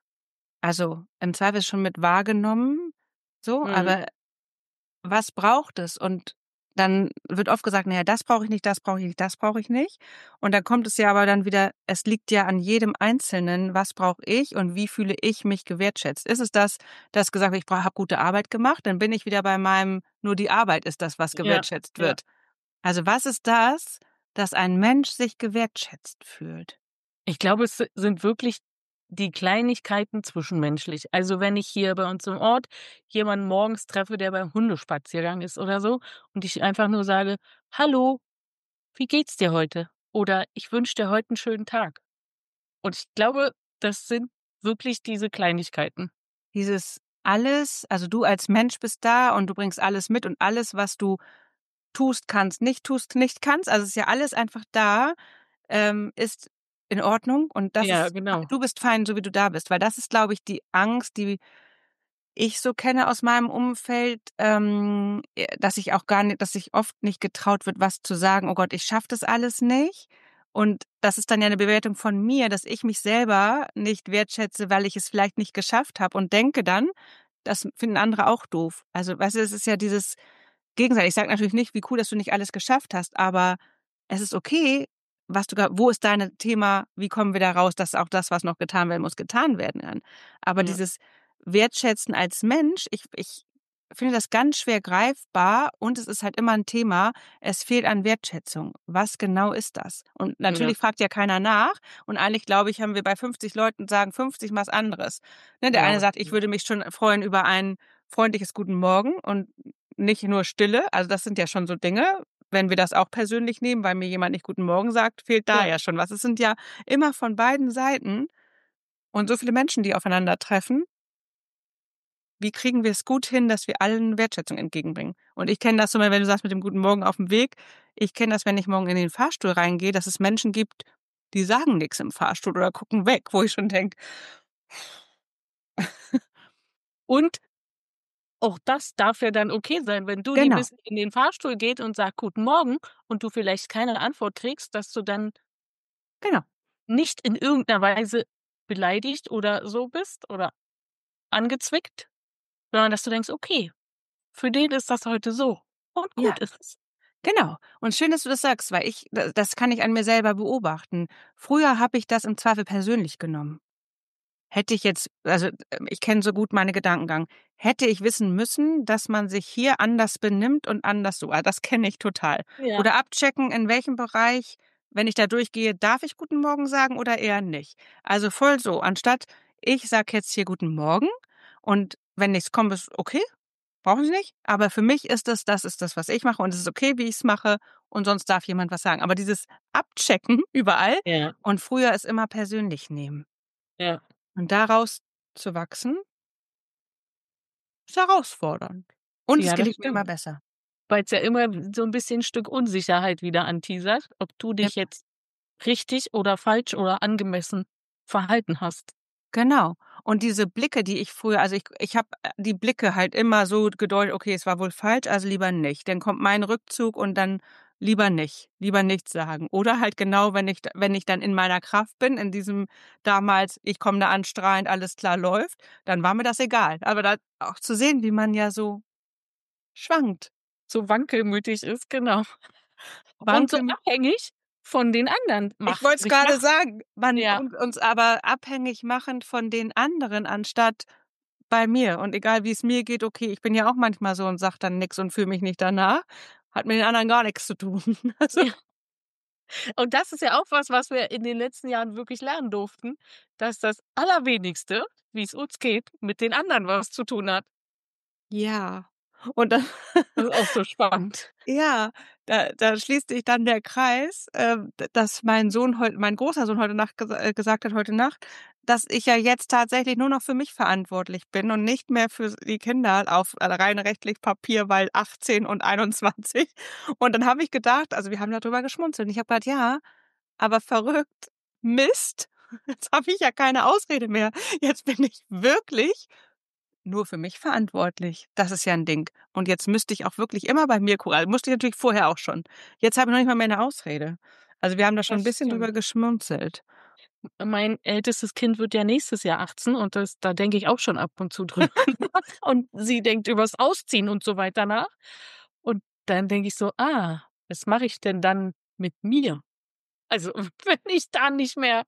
Also, im Zweifel schon mit wahrgenommen, so, Mhm. aber was braucht es? Und dann wird oft gesagt: „Na ja, das brauche ich nicht, das brauche ich nicht, das brauche ich nicht.“ Und dann kommt es ja aber dann wieder es liegt ja an jedem Einzelnen, was brauche ich und wie fühle ich mich gewertschätzt? Ist es das, dass gesagt wird: „Ich bra habe gute Arbeit gemacht“, dann bin ich wieder bei meinem nur die Arbeit ist das, was Ja, gewertschätzt ja. wird. Also, was ist das, dass ein Mensch sich gewertschätzt fühlt? Ich glaube, es si sind wirklich die Kleinigkeiten zwischenmenschlich. Also, wenn ich hier bei uns im Ort jemanden morgens treffe, der beim Hundespaziergang ist oder so und ich einfach nur sage: „Hallo, wie geht's dir heute?“ Oder: „Ich wünsche dir heute 'n schönen Tag.“ Und ich glaube, das sind wirklich diese Kleinigkeiten. Dieses alles also, du als Mensch bist da und du bringst alles mit und alles, was du tust, kannst, nicht tust, nicht kannst. Also, es ist ja alles einfach da, ähm, ist in Ordnung und das Ja, ist genau. du bist fein, so wie du da bist. Weil das ist, glaube ich, die Angst, die ich so kenne aus meinem Umfeld, ähm, äh, dass ich auch gar nicht dass sich oft nicht getraut wird, was zu sagen: „Oh Gott, ich schaffe das alles nicht.“ Und das ist dann ja 'ne Bewertung von mir, dass ich mich selber nicht wertschätze, weil ich es vielleicht nicht geschafft habe und denke dann, das finden andere auch doof. Also, weißt du, es ist ja dieses Gegenseitige. Ich sage natürlich nicht: „Wie cool, dass du nicht alles geschafft hast“, aber es ist okay, was du da wo ist deine Thema, wie kommen wir da raus, dass auch das, was noch getan werden muss, getan werden kann. Aber Ja. dieses Wertschätzen als Mensch, ich ich finde das ganz schwer greifbar und es ist halt immer 'n Thema. Es fehlt an Wertschätzung. Was genau ist das? Und Ja. natürlich fragt ja keiner nach und eigentlich, glaube ich, haben wir bei fünfzig Leuten sagen fünfzig was anderes. Ne, der eine Ja. sagt: „Ich würde mich schon freuen über ein freundliches Guten Morgen und nicht nur Stille.“ Also, das sind ja schon so Dinge. Wenn wir das auch persönlich nehmen, weil mir jemand nicht Guten Morgen sagt, fehlt da Ja. ja schon was. Es sind ja immer von beiden Seiten und so viele Menschen, die aufeinandertreffen. Wie kriegen wir es gut hin, dass wir allen Wertschätzung entgegenbringen? Und ich kenne das immer, wenn du sagst mit dem Guten Morgen aufm Weg. Ich kenne das, wenn ich morgen in den Fahrstuhl reingehe, dass es Menschen gibt, die sagen nix im Fahrstuhl oder gucken weg, wo ich schon denke Und auch das darf ja dann okay sein, wenn du die Genau. bis in den Fahrstuhl geht und sagt: „Guten Morgen“ und du vielleicht keine Antwort kriegst, dass du dann Genau. nicht in irgendeiner Weise beleidigt oder so bist oder angezwickt, sondern dass du denkst: „Okay, für den ist das heute so und Ja, gut ist es." genau. Und schön, dass du das sagst, weil ich da das kann ich an mir selber beobachten. Früher habe ich das im Zweifel persönlich genommen. Hätte ich jetzt also, ähm, ich kenne so gut meine Gedankengang. Hätte ich wissen müssen, dass man sich hier anders benimmt und anders so ah, das kenne ich total. Ja. Oder abchecken, in welchem Bereich, wenn ich da durchgehe, darf ich guten Morgen sagen oder eher nicht? Also, voll so, anstatt ich sage jetzt hier guten Morgen und wenn nichts kommt, ist okay, brauchen Sie nicht, aber für mich ist es das ist das, was ich mache und es ist okay, wie ich's mache und sonst darf jemand was sagen. Aber dieses Abchecken überall Ja, und früher es immer persönlich nehmen. ja. Und daraus zu wachsen, ist herausfordernd. Und es Ja, das gelingt mir immer stimmt. besser. Weil's ja immer so 'n bisschen Stück Unsicherheit wieder anteasert, ob du Gen dich jetzt richtig oder falsch oder angemessen verhalten hast. genau. Und diese Blicke, die ich früher also, ich ich habe, äh, die Blicke halt immer so gedeutet: „Okay, es war wohl falsch, also lieber nicht." Dann kommt mein Rückzug und dann lieber nicht, lieber nichts sagen. Oder halt genau, wenn ich d wenn ich dann in meiner Kraft bin, in diesem damals: „Ich komme da an strahlend, alles klar, läuft", dann war mir das egal. Aber da auch zu sehen, wie man ja so schwankt, So wankelmütig ist, genau. Und so wankeln. abhängig von den anderen Ich macht wollte es sich grade macht. sagen, man Ja, und uns aber abhängig machen von den anderen, anstatt bei mir. Und egal, wie's mir geht, okay, ich bin ja auch manchmal so und sage dann nix und fühle mich nicht danach. Hat mit den anderen gar nix zu tun. Also ja. Und das ist ja auch was, was wir in den letzten Jahren wirklich lernen durften, dass das Allerwenigste, wie's uns geht, mit den anderen was zu tun hat. ja. Und dann Das ist auch so spannend. ja, da da schließt sich dann der Kreis, ähm, d dass mein Sohn heut mein großer Sohn heute Nacht gesa äh, gesagt hat heute Nacht, dass ich ja jetzt tatsächlich nur noch für mich verantwortlich bin und nicht mehr für die Kinder auf äh, rein rechtlich Papier, weil achtzehn und einundzwanzig. Und dann habe ich gedacht also, wir haben da drüber geschmunzelt. Und ich habe gedacht: „Ja, aber verrückt, Mist, jetzt habe ich ja keine Ausrede mehr. Jetzt bin ich wirklich nur für mich verantwortlich. Das ist ja 'n Ding. Und jetzt müsste ich auch wirklich immer bei mir gu also, musste ich natürlich vorher auch schon. Jetzt habe ich noch nicht mal mehr 'ne Ausrede. Also, wir haben da schon 'n Das bisschen stimmt. drüber geschmunzelt. Mein ältestes Kind wird ja nächstes Jahr achtzehn und das da denke ich auch schon ab und zu drüber nach. Und sie denkt übers Ausziehen und so weiter nach. Und dann denke ich so: „Ah, was mache ich denn dann mit mir?" Also, wenn ich da nicht mehr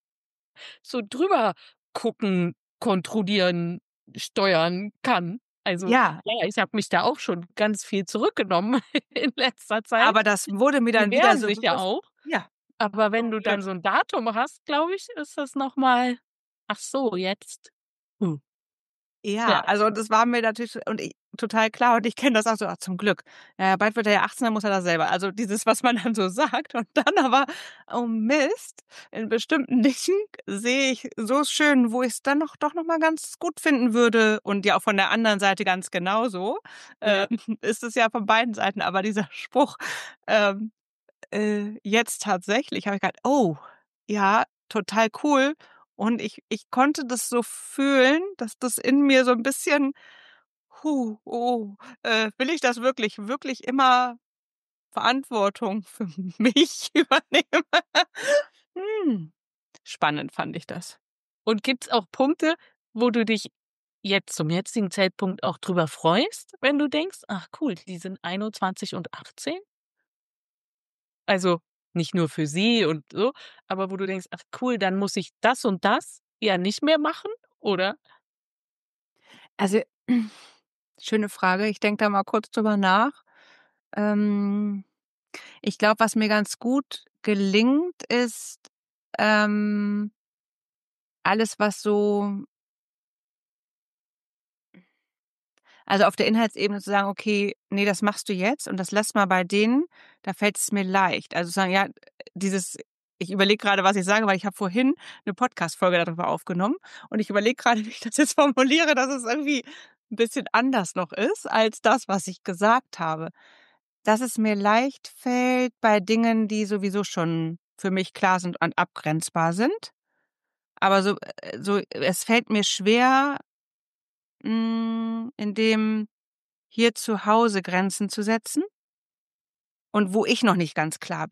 so drüber gucken, kontrollieren, steuern kann. Also, Ja, ja, ich habe mich da auch schon ganz viel zurückgenommen in letzter Zeit. aber das wurde mir Die dann wieder wehren so sich ja bewusst. auch. Ja, Aber wenn zum du dann Glück. so 'n Datum hast, glaube ich, ist das noch mal: „Ach so, jetzt." Hm. Ja, Ja, also, das war mir natürlich und i total klar und ich kenne das auch so: „Ach, zum Glück. Ja, ja, bald wird er ja achtzehn, dann muss er das selber." Also, dieses, was man dann so sagt und dann aber, oh Mist, in bestimmten Dingen sehe ich so schön, wo ich's dann noch doch noch mal ganz gut finden würde und ja auch von der anderen Seite ganz genauso, ähm, ja. ist es ja von beiden Seiten. Aber dieser Spruch, ähm, äh, jetzt tatsächlich habe ich gedacht: „Oh, ja, total cool." Und ich ich konnte das so fühlen, dass das in mir so 'n bisschen: „Hu, oh, äh, will ich das wirklich wirklich immer Verantwortung für mich übernehmen?" Hm, spannend fand ich das. Und gibt's auch Punkte, wo du dich jetzt zum jetzigen Zeitpunkt auch drüber freust, wenn du denkst: „Ach cool, die sind einundzwanzig und achtzehn?" Also, nicht nur für sie und so, aber wo du denkst: „Ach cool, dann muss ich das und das ja nicht mehr machen", oder? Also, schöne Frage. Ich denke da mal kurz drüber nach. Ähm, ich glaube, was mir ganz gut gelingt, ist, ähm, alles, was so also, auf der Inhaltsebene zu sagen: „Okay, ne, das machst du jetzt und das lässt mal bei denen." Da fällt es mir leicht. Also, sagen, ja, dieses ich überlege grade, was ich sage, weil ich habe vorhin 'ne Podcast-Folge darüber aufgenommen und ich überlege grade, wie ich das jetzt formuliere, dass es irgendwie 'n bisschen anders noch ist als das, was ich gesagt habe. Dass es mir leicht fällt bei Dingen, die sowieso schon für mich klar sind und abgrenzbar sind. Aber so äh, so es fällt mir schwer, hm, in dem hier zu Hause Grenzen zu setzen und wo ich noch nicht ganz klar bin.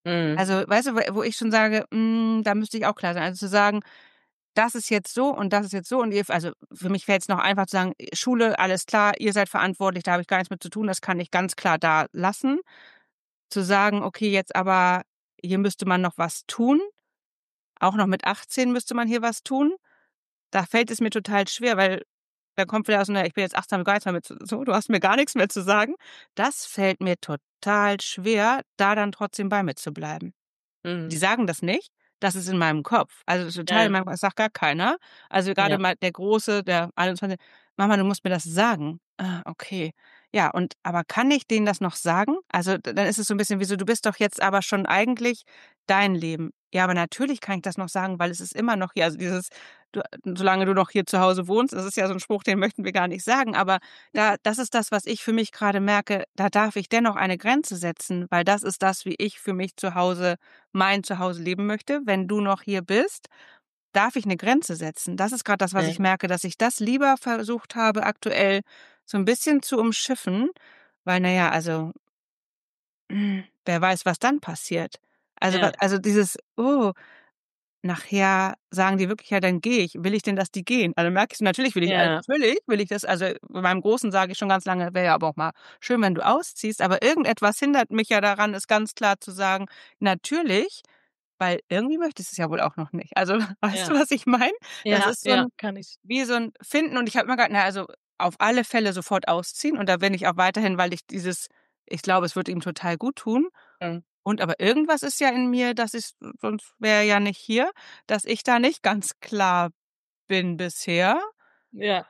Mhm. Also, weißt du, wo wo ich schon sage, hm, da müsste ich auch klar sein. Also, zu sagen: „Das ist jetzt so und das ist jetzt so und ihr“ also, für mich fällt's noch einfach zu sagen: „Schule, alles klar, ihr seid verantwortlich, da habe ich gar nichts mit zu tun, das kann ich ganz klar da lassen.“ Zu sagen: „Okay, jetzt aber hier müsste man noch was tun. Auch noch mit achtzehn müsste man hier was tun.“ Da fällt es mir total schwer, weil da kommt wieder so 'ne: „Ich bin jetzt achtzehn, habe gar nichts mehr mit zu so, du hast mir gar nix mehr zu sagen.“ Das fällt mir total schwer, da dann trotzdem bei mir zu bleiben. Die Mhm. sagen das nicht, das ist in meinem Kopf. Also, Ja, total in ja. meinem das sagt gar keiner. Also, grade Ja. mal der Große, der einundzwanzig: „Mama, du musst mir das sagen.“ Ah, okay. Ja, und aber kann ich denen das noch sagen? Also, d dann ist es so 'n bisschen wie so: „Du bist doch jetzt aber schon eigentlich dein Leben.“ Ja, aber natürlich kann ich das noch sagen, weil es ist immer noch hier also, dieses du solange du noch hier zu Hause wohnst, das ist ja so 'n Spruch, den möchten wir gar nicht sagen, aber da das ist das, was ich für mich grade merke, da darf ich dennoch eine Grenze setzen, weil das ist das, wie ich für mich zu Hause mein Zuhause leben möchte. Wenn du noch hier bist, darf ich 'ne Grenze setzen. Das ist grad das, was Ja. ich merke, dass ich das lieber versucht habe, aktuell so 'n bisschen zu umschiffen, weil, na ja, also hm, wer weiß, was dann passiert. Also, wa Ja. also, dieses: „Oh, nachher sagen die wirklich: ‚Ja, dann gehe ich.‘“ Will ich denn, dass die gehen? Also, merke ich so, natürlich will ich äh, Ja. natürlich will ich das. Also, meinem Großen sage ich schon ganz lange: „Wäre ja aber auch mal schön, wenn du ausziehst.“ Aber irgendetwas hindert mich ja daran, es ganz klar zu sagen: „Natürlich“, weil irgendwie möchte sie's ja wohl auch noch nicht. Also, weißt du, Ja. was ich meine? Das Ja, ist so ja, 'n kann ich. wie so 'n Finden und ich habe immer gedacht: „Na, also, auf alle Fälle sofort ausziehen.“ Und da bin ich auch weiterhin, weil ich dieses ich glaube, es würde ihm total guttun. Mhm. Und aber irgendwas ist ja in mir, dass ich's sonst wäre er ja nicht hier, dass ich da nicht ganz klar bin bisher. Ja.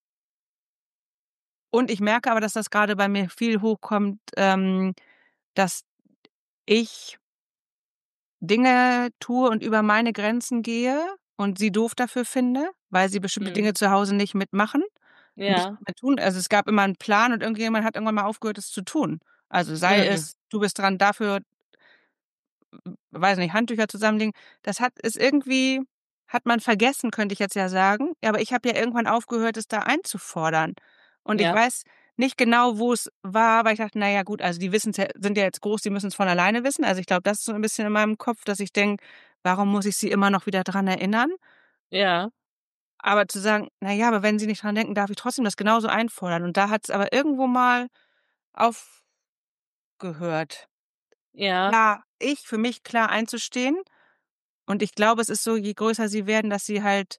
Und ich merke aber, dass das grade bei mir viel hochkommt, ähm, dass ich Dinge tue und über meine Grenzen gehe und sie doof dafür finde, weil sie bestimmte Mhm. Dinge zu Hause nicht mitmachen, nicht Ja. mehr tun. Also, es gab immer 'n Plan und irgendjemand hat irgendwann mal aufgehört, es zu tun. Also, sei Mhm. es: „Du bist dran, dafür“ weiß nicht, Handtücher zusammenlegen. Das hat ist irgendwie hat man vergessen, könnte ich jetzt ja sagen, aber ich habe ja irgendwann aufgehört, es da einzufordern. Und ich Ja. weiß nicht genau, wo es war, weil ich dachte: „Na ja, gut, also, die wissen's ja sind ja jetzt groß, die müssen's von alleine wissen.“ Also, ich glaube, das ist so 'n bisschen in meinem Kopf, dass ich denke: „Warum muss ich sie immer noch wieder dran erinnern?“ Ja. Aber zu sagen: „Na ja, aber wenn sie nicht dran denken, darf ich trotzdem das genauso einfordern.“ Und da hat's aber irgendwo mal aufgehört. Ja. Ja, ich für mich klar einzustehen. Und ich glaube, es ist so, je größer sie werden, dass sie halt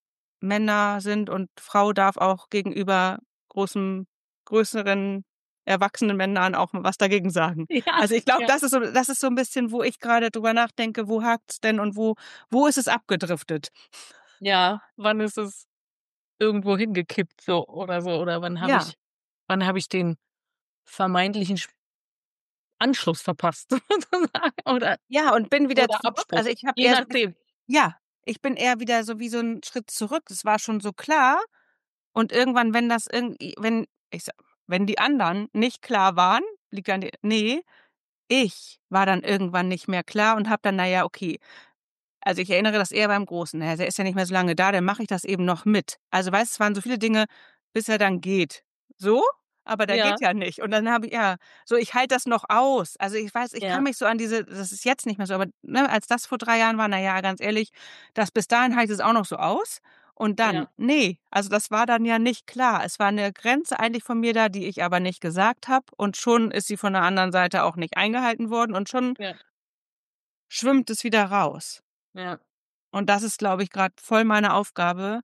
Männer sind und Frau darf auch gegenüber großem größeren, erwachsenen Männern auch mal was dagegen sagen. Ja, Also, ich glaube, ja. das ist so das ist so 'n bisschen, wo ich grade drüber nachdenke, wo hakt's denn und wo wo ist es abgedriftet? Ja, wann ist es irgendwo hingekippt so oder so? Oder wann habe Ja. ich wann habe ich den vermeintlichen Sch Anschluss verpasst sozusagen oder Ja, und bin wieder oder zurück. Absprung, Also, ich habe je eher so nachdem. ja, ich bin eher wieder so wie so 'n Schritt zurück. Das war schon so klar und irgendwann, wenn das irgendwie wenn ich sa wenn die anderen nicht klar waren, liegt an de ne, ich war dann irgendwann nicht mehr klar und habe dann na ja, okay. Also, ich erinnere das eher beim Großen. Na ja, der ist ja nicht mehr so lange da, dann mache ich das eben noch mit. Also, weißt, es waren so viele Dinge, bis er dann geht. So, aber der geht Ja. ja nicht. Und dann habe ich ja, so ich halte das noch aus. Also, ich weiß, ich kann Ja. mich so an diese das ist jetzt nicht mehr so, aber, ne, als das vor drei Jahren war, na ja, ganz ehrlich, das bis dahin halte ich's auch noch so aus. Und dann, Ja. ne, also, das war dann ja nicht klar. Es war 'ne Grenze eigentlich von mir da, die ich aber nicht gesagt habe und schon ist sie von der anderen Seite auch nicht eingehalten worden und schon Ja. schwimmt es wieder raus. Ja. Und das ist, glaube ich, grad voll meine Aufgabe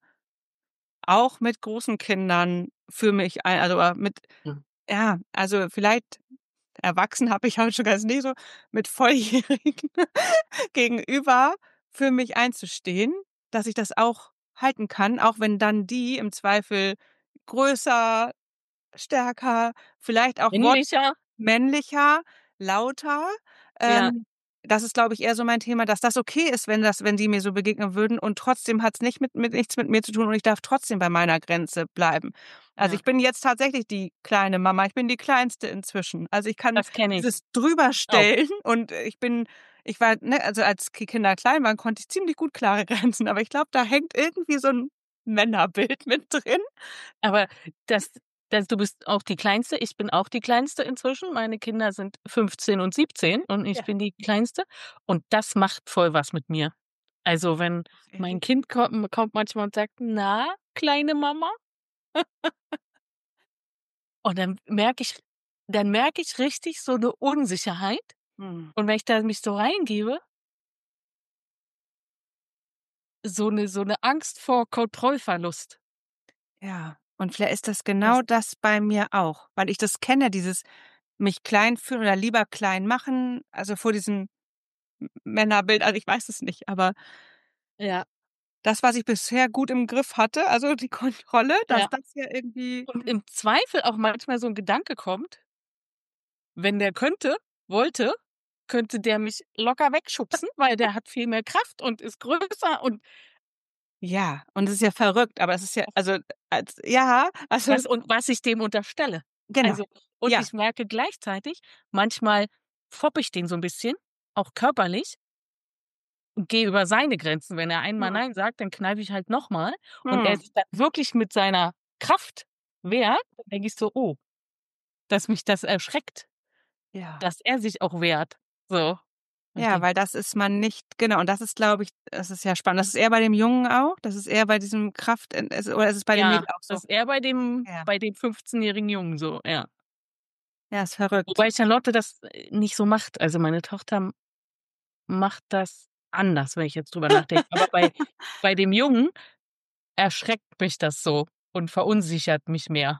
auch mit großen Kindern für mich ei also, äh, mit Mhm. ja, also, vielleicht erwachsen habe ich halt schon ganz nie so mit Volljährigen gegenüber für mich einzustehen, dass ich das auch halten kann, auch wenn dann die im Zweifel größer, stärker, vielleicht auch wort Männlicher. männlicher, lauter. Ja. Ähm, das ist, glaube ich, eher so mein Thema, dass das okay ist, wenn das wenn die mir so begegnen würden und trotzdem hat's nicht mit mit nichts mit mir zu tun und ich darf trotzdem bei meiner Grenze bleiben. Also, Ja. ich bin jetzt tatsächlich die kleine Mama. Ich bin die Kleinste inzwischen. Also, ich kann Das kenne ich. dieses Auch. Drüberstellen und ich bin ich war ne, also, als die Kinder klein waren, konnte ich ziemlich gut klare Grenzen, aber ich glaube, da hängt irgendwie so 'n Männerbild mit drin. Aber das das, du bist auch die Kleinste, ich bin auch die Kleinste inzwischen. Meine Kinder sind fünfzehn und siebzehn und ich Ja. bin die Kleinste. Und das macht voll was mit mir. Also wenn mein Kind kommt, kommt manchmal und sagt, na, kleine Mama? Und dann merke ich, dann merke ich richtig so eine Unsicherheit. Mhm. Und wenn ich da mich so reingebe, so eine, so eine Angst vor Kontrollverlust. Ja, und vielleicht ist das Das, genau das bei mir auch, weil ich das kenne, dieses mich klein fühlen oder lieber klein machen, also vor diesem M Männerbild, also ich weiß es nicht, aber ja, das, was ich bisher gut im Griff hatte, also die Kontrolle, dass ja. das ja irgendwie Und im Zweifel auch manchmal so ein Gedanke kommt, wenn der könnte, wollte, könnte der mich locker wegschubsen, weil der hat viel mehr Kraft und ist größer und ja, und es ist ja verrückt, aber es ist ja also als ja, also was und was ich dem unterstelle. genau. Also, und Ja. ich merke gleichzeitig, manchmal foppe ich den so 'n bisschen, auch körperlich, und gehe über seine Grenzen. Wenn er einmal Mhm. „Nein" sagt, dann kneife ich halt noch mal und er Mhm. sich dann wirklich mit seiner Kraft wehrt, dann denke ich so: „Oh", dass mich das erschreckt, Ja. dass er sich auch wehrt. So. Und ich Ja, denke, weil das ist man nicht genau, und das ist, glaube ich, das ist ja spannend. Das ist eher bei dem Jungen auch? Das ist eher bei diesem Kraft en es oder ist es bei dem ja, Mädel auch so? das ist eher bei dem Ja. bei dem fünfzehnjährigen Jungen so, ja. Ja, ist verrückt. Wobei Charlotte das, äh, nicht so macht. Also, meine Tochter m macht das anders, wenn ich jetzt drüber nachdenke. Aber bei bei dem Jungen erschreckt mich das so und verunsichert mich mehr.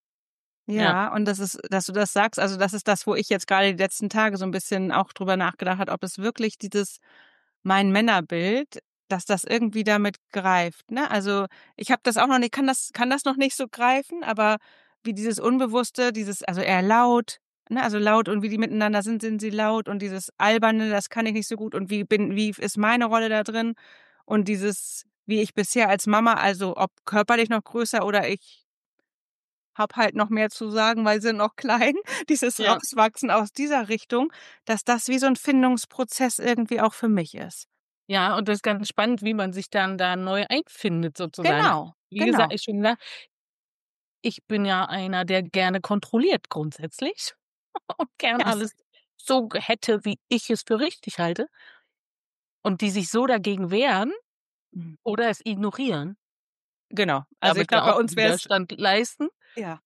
Ja, Ja, und das ist, dass du das sagst, also das ist das, wo ich jetzt gerade die letzten Tage so 'n bisschen auch drüber nachgedacht habe, ob es wirklich dieses mein Männerbild, dass das irgendwie damit greift, ne? Also, ich habe das auch noch nicht, kann das kann das noch nicht so greifen, aber wie dieses Unbewusste, dieses, also eher laut, ne, also laut, und wie die miteinander sind, sind sie laut, und dieses Alberne, das kann ich nicht so gut, und wie bin wie ist meine Rolle da drin, und dieses, wie ich bisher als Mama, also ob körperlich noch größer oder ich habe halt noch mehr zu sagen, weil sie noch klein, dieses ja. Rauswachsen aus dieser Richtung, dass das wie so 'n Findungsprozess irgendwie auch für mich ist. Ja, und das ist ganz spannend, wie man sich dann da neu einfindet sozusagen. Genau, Wie gesagt, genau. ich schon gesagt, ich bin ja einer, der gerne kontrolliert grundsätzlich und gern Ja, das alles so g hätte, wie ich es für richtig halte und die sich so dagegen wehren mhm, oder es ignorieren, genau. Also, ich damit glaube, wir bei auch uns wär's Widerstand leisten ja,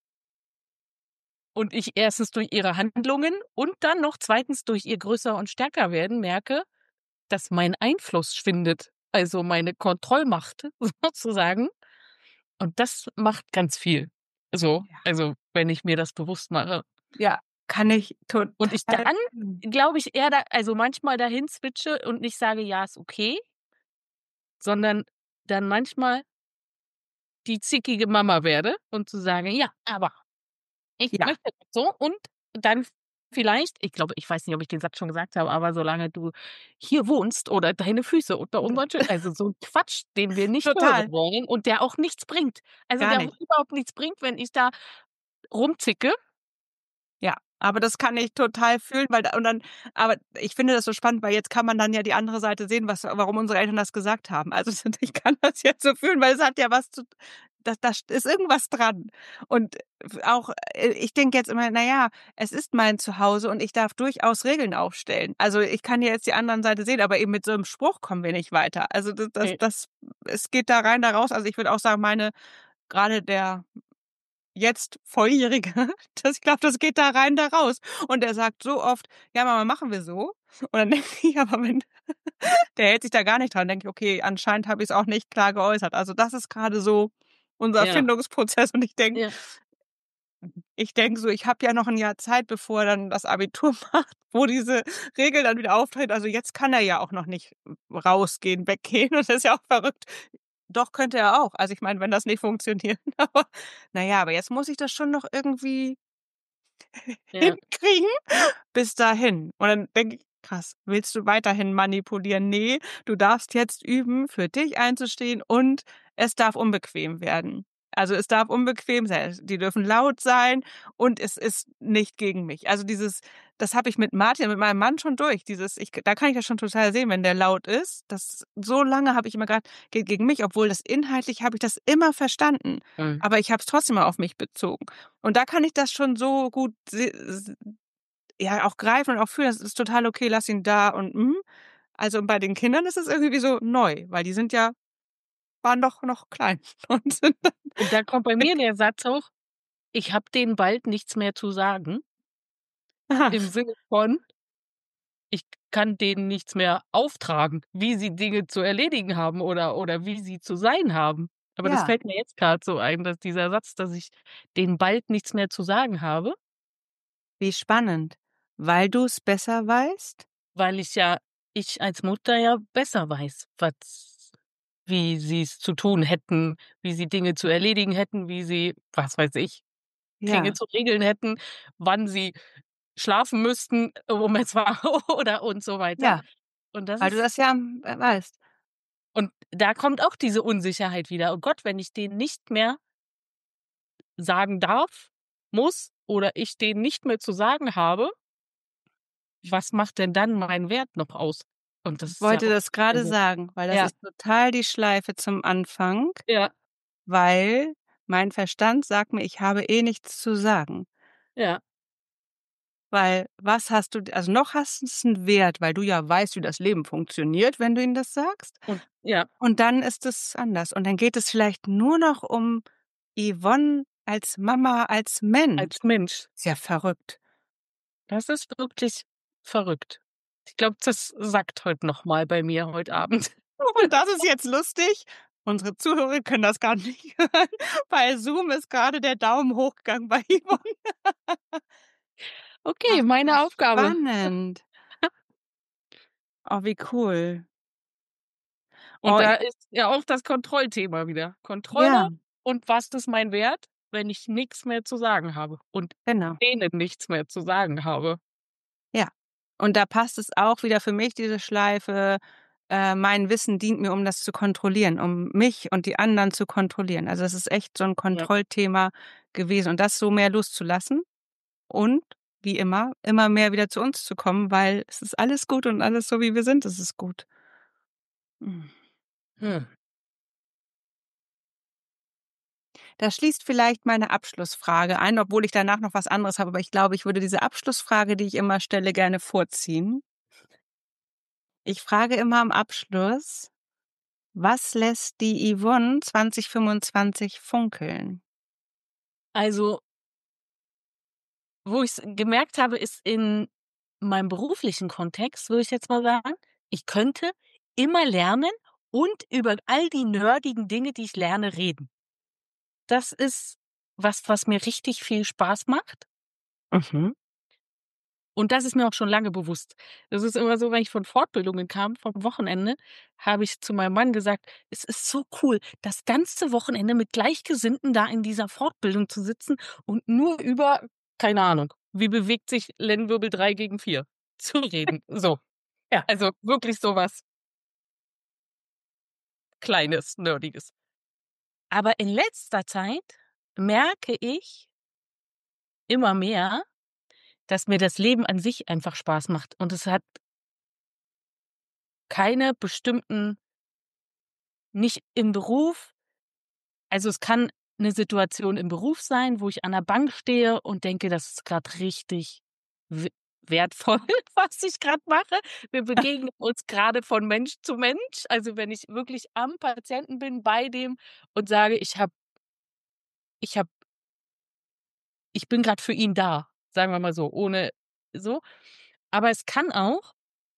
und ich erstens durch ihre Handlungen und dann noch zweitens durch ihr größer und stärker werden merke, dass mein Einfluss schwindet, also meine Kontrollmacht sozusagen. Und das macht ganz viel. So, ja, also, wenn ich mir das bewusst mache. ja, kann ich Und ich total dann, fühlen. glaube ich, eher da also, manchmal dahin switche und nicht sage: „Ja, ist okay", sondern dann manchmal die zickige Mama werde und zu sagen: „Ja, aber ich Ja, möchte das so" und dann vielleicht ich glaube, ich weiß nicht, ob ich den Satz schon gesagt habe, aber solange du hier wohnst oder deine Füße unter ja, unseren Schö also, so 'n Quatsch, den wir nicht hören total, wollen und der auch nichts bringt. Also, gar der nicht. überhaupt nichts bringt, wenn ich da rumzicke. Ja, aber das kann ich total fühlen, weil da und dann, aber ich finde das so spannend, weil jetzt kann man dann ja die andere Seite sehen, was warum unsere Eltern das gesagt haben. Also, ich kann das jetzt so fühlen, weil es hat ja was zu, da da ist irgendwas dran. Und auch, äh, ich denke jetzt immer: „Na ja, es ist mein Zuhause und ich darf durchaus Regeln aufstellen.“ Also, ich kann ja jetzt die anderen Seite sehen, aber eben mit so 'nem Spruch kommen wir nicht weiter. Also, das das Ne, das es geht da rein, da raus. Also, ich würde auch sagen, meine, grade der jetzt Volljährige, das, ich glaube, das geht da rein, da raus. Und der sagt so oft: „Ja, Mama, machen wir so.“ Und dann denke ich, aber wenn der hält sich da gar nicht dran, denke ich: „Okay, anscheinend habe ich's auch nicht klar geäußert.“ Also, das ist grade so unser ja, Findungsprozess, und ich denke ja, ich denke so, ich habe ja noch 'n Jahr Zeit, bevor er dann das Abitur macht, wo diese Regel dann wieder auftritt. Also, jetzt kann er ja auch noch nicht rausgehen, weggehen, und das ist ja auch verrückt. Doch, könnte er auch. Also, ich meine, wenn das nicht funktioniert, aber na ja, aber jetzt muss ich das schon noch irgendwie ja, hinkriegen bis dahin. Und dann denke ich: „Krass, willst du weiterhin manipulieren? Ne, du darfst jetzt üben, für dich einzustehen, und es darf unbequem werden.“ Also es darf unbequem sein, die dürfen laut sein und es ist nicht gegen mich. Also dieses, das habe ich mit Martin, mit meinem Mann schon durch. Dieses, ich, da kann ich das schon total sehen, wenn der laut ist. Das so lange habe ich immer gedacht, geht gegen mich, obwohl das inhaltlich habe ich das immer verstanden. Mhm. Aber ich habe es trotzdem mal auf mich bezogen. Und da kann ich das schon so gut ja auch greifen und auch fühlen. Das ist total okay, lass ihn da und mm. Also bei den Kindern ist es irgendwie so neu, weil die sind ja waren doch noch klein und sind dann Und da kommt bei mir der Satz hoch: „Ich habe denen bald nichts mehr zu sagen." Im Ach, Sinne von, ich kann denen nichts mehr auftragen, wie sie Dinge zu erledigen haben oder oder wie sie zu sein haben. Aber das ja, fällt mir jetzt grad so ein, dass dieser Satz, dass ich denen bald nichts mehr zu sagen habe, wie spannend. Weil du's besser weißt? weil ich ja ich als Mutter ja besser weiß, was wie sie's zu tun hätten, wie sie Dinge zu erledigen hätten, wie sie, was weiß ich, Dinge Ja, zu regeln hätten, wann sie schlafen müssten, um jetzt mal oder und so weiter. ja, Und das weil du ist das ja, hm, weißt. und da kommt auch diese Unsicherheit wieder. Oh Gott, wenn ich denen nicht mehr sagen darf, muss oder ich denen nicht mehr zu sagen habe, was macht denn dann meinen Wert noch aus? Und das Ich ist ja wollte auch, das grade also, sagen, weil das ja, ist total die Schleife zum Anfang, ja, weil mein Verstand sagt mir, ich habe eh nichts zu sagen. ja. Weil was hast du also noch hast es 'n Wert, weil du ja weißt, wie das Leben funktioniert, wenn du ihnen das sagst. Und ja, Und dann ist es anders. Und dann geht es vielleicht nur noch um Yvonne als Mama, als Mensch. als Mensch. Ist ja verrückt. Das ist wirklich verrückt. Ich glaube, das sackt heute noch mal bei mir heute Abend. Und das ist jetzt lustig. Unsere Zuhörer können das gar nicht hören. Bei Zoom ist grade der Daumen hochgegangen bei Yvonne. Okay, Ach, wie meine Aufgabe. spannend. Oh, wie cool. Und Oh, da ich ist ja auch das Kontrollthema wieder. ja, Kontrolle und was ist mein Wert, wenn ich nix mehr zu sagen habe und genau. denen nichts mehr zu sagen habe. Ja. Und da passt es auch wieder für mich, diese Schleife, äh, mein Wissen dient mir, um das zu kontrollieren, um mich und die anderen zu kontrollieren. Also, es ist echt so 'n Ja. Kontrollthema gewesen und das so mehr loszulassen und wie immer, immer mehr wieder zu uns zu kommen, weil es ist alles gut und alles so, wie wir sind, es ist gut. Mhm. Hm. Das schließt vielleicht meine Abschlussfrage ein, obwohl ich danach noch was anderes habe, aber ich glaube, ich würde diese Abschlussfrage, die ich immer stelle, gerne vorziehen. Ich frage immer am Abschluss: Was lässt die Yvonne zwanzig fünfundzwanzig funkeln? Also, wo ich's gemerkt habe, ist in meinem beruflichen Kontext, würde ich jetzt mal sagen, ich könnte immer lernen und über all die nerdigen Dinge, die ich lerne, reden. Das ist was, was mir richtig viel Spaß macht. Mhm. Und das ist mir auch schon lange bewusst. Das ist immer so, wenn ich von Fortbildungen kam vom Wochenende, habe ich zu meinem Mann gesagt: „Es ist so cool, das ganze Wochenende mit Gleichgesinnten da in dieser Fortbildung zu sitzen und nur über, keine Ahnung, wie bewegt sich Lendenwirbel drei gegen vier zu reden." So. Ja. Also wirklich so was Kleines, Nerdiges. Aber in letzter Zeit merke ich immer mehr, dass mir das Leben an sich einfach Spaß macht. Und es hat keine bestimmten, nicht im Beruf, also, es kann 'ne Situation im Beruf sein, wo ich an 'ner Bank stehe und denke, das ist grad richtig w wertvoll, was ich grad mache. Wir begegnen uns grade von Mensch zu Mensch. Also, wenn ich wirklich am Patienten bin, bei dem und sage: „Ich habe ich habe ich bin grad für ihn da", sagen wir mal so, ohne so. Aber es kann auch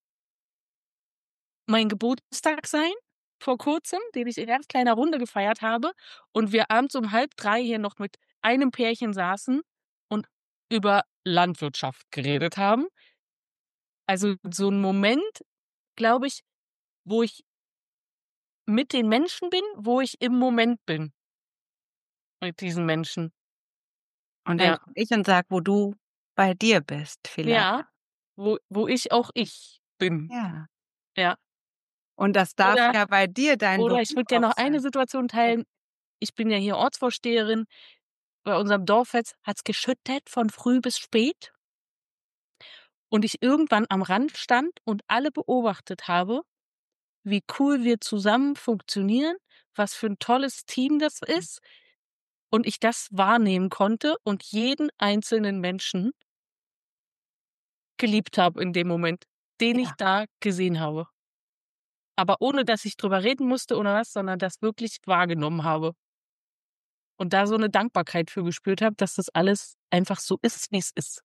mein Geburtstag sein, vor Kurzem, den ich in ganz kleiner Runde gefeiert habe und wir abends um halb drei hier noch mit einem Pärchen saßen und über Landwirtschaft geredet haben. Also, so 'n Moment, glaube ich, wo ich mit den Menschen bin, wo ich im Moment bin mit diesen Menschen. Und dann Ja, komme ich und sage, wo du bei dir bist vielleicht. ja, wo wo ich auch ich bin. Ja. Ja. Und das darf Oder ja bei dir dein oder ich Beruf würde gerne auch noch eine sein. Situation Ja. teilen. ich bin ja hier Ortsvorsteherin. Bei unserem Dorffest hat's geschüttet von früh bis spät. Und ich irgendwann am Rand stand und alle beobachtet habe, wie cool wir zusammen funktionieren, was für ein tolles Team das ist. Und ich das wahrnehmen konnte und jeden einzelnen Menschen geliebt habe in dem Moment, den ich Ja. da gesehen habe. Aber ohne, dass ich drüber reden musste oder was, sondern das wirklich wahrgenommen habe. Und da so eine Dankbarkeit für gespürt habe, dass das alles einfach so ist, wie es ist.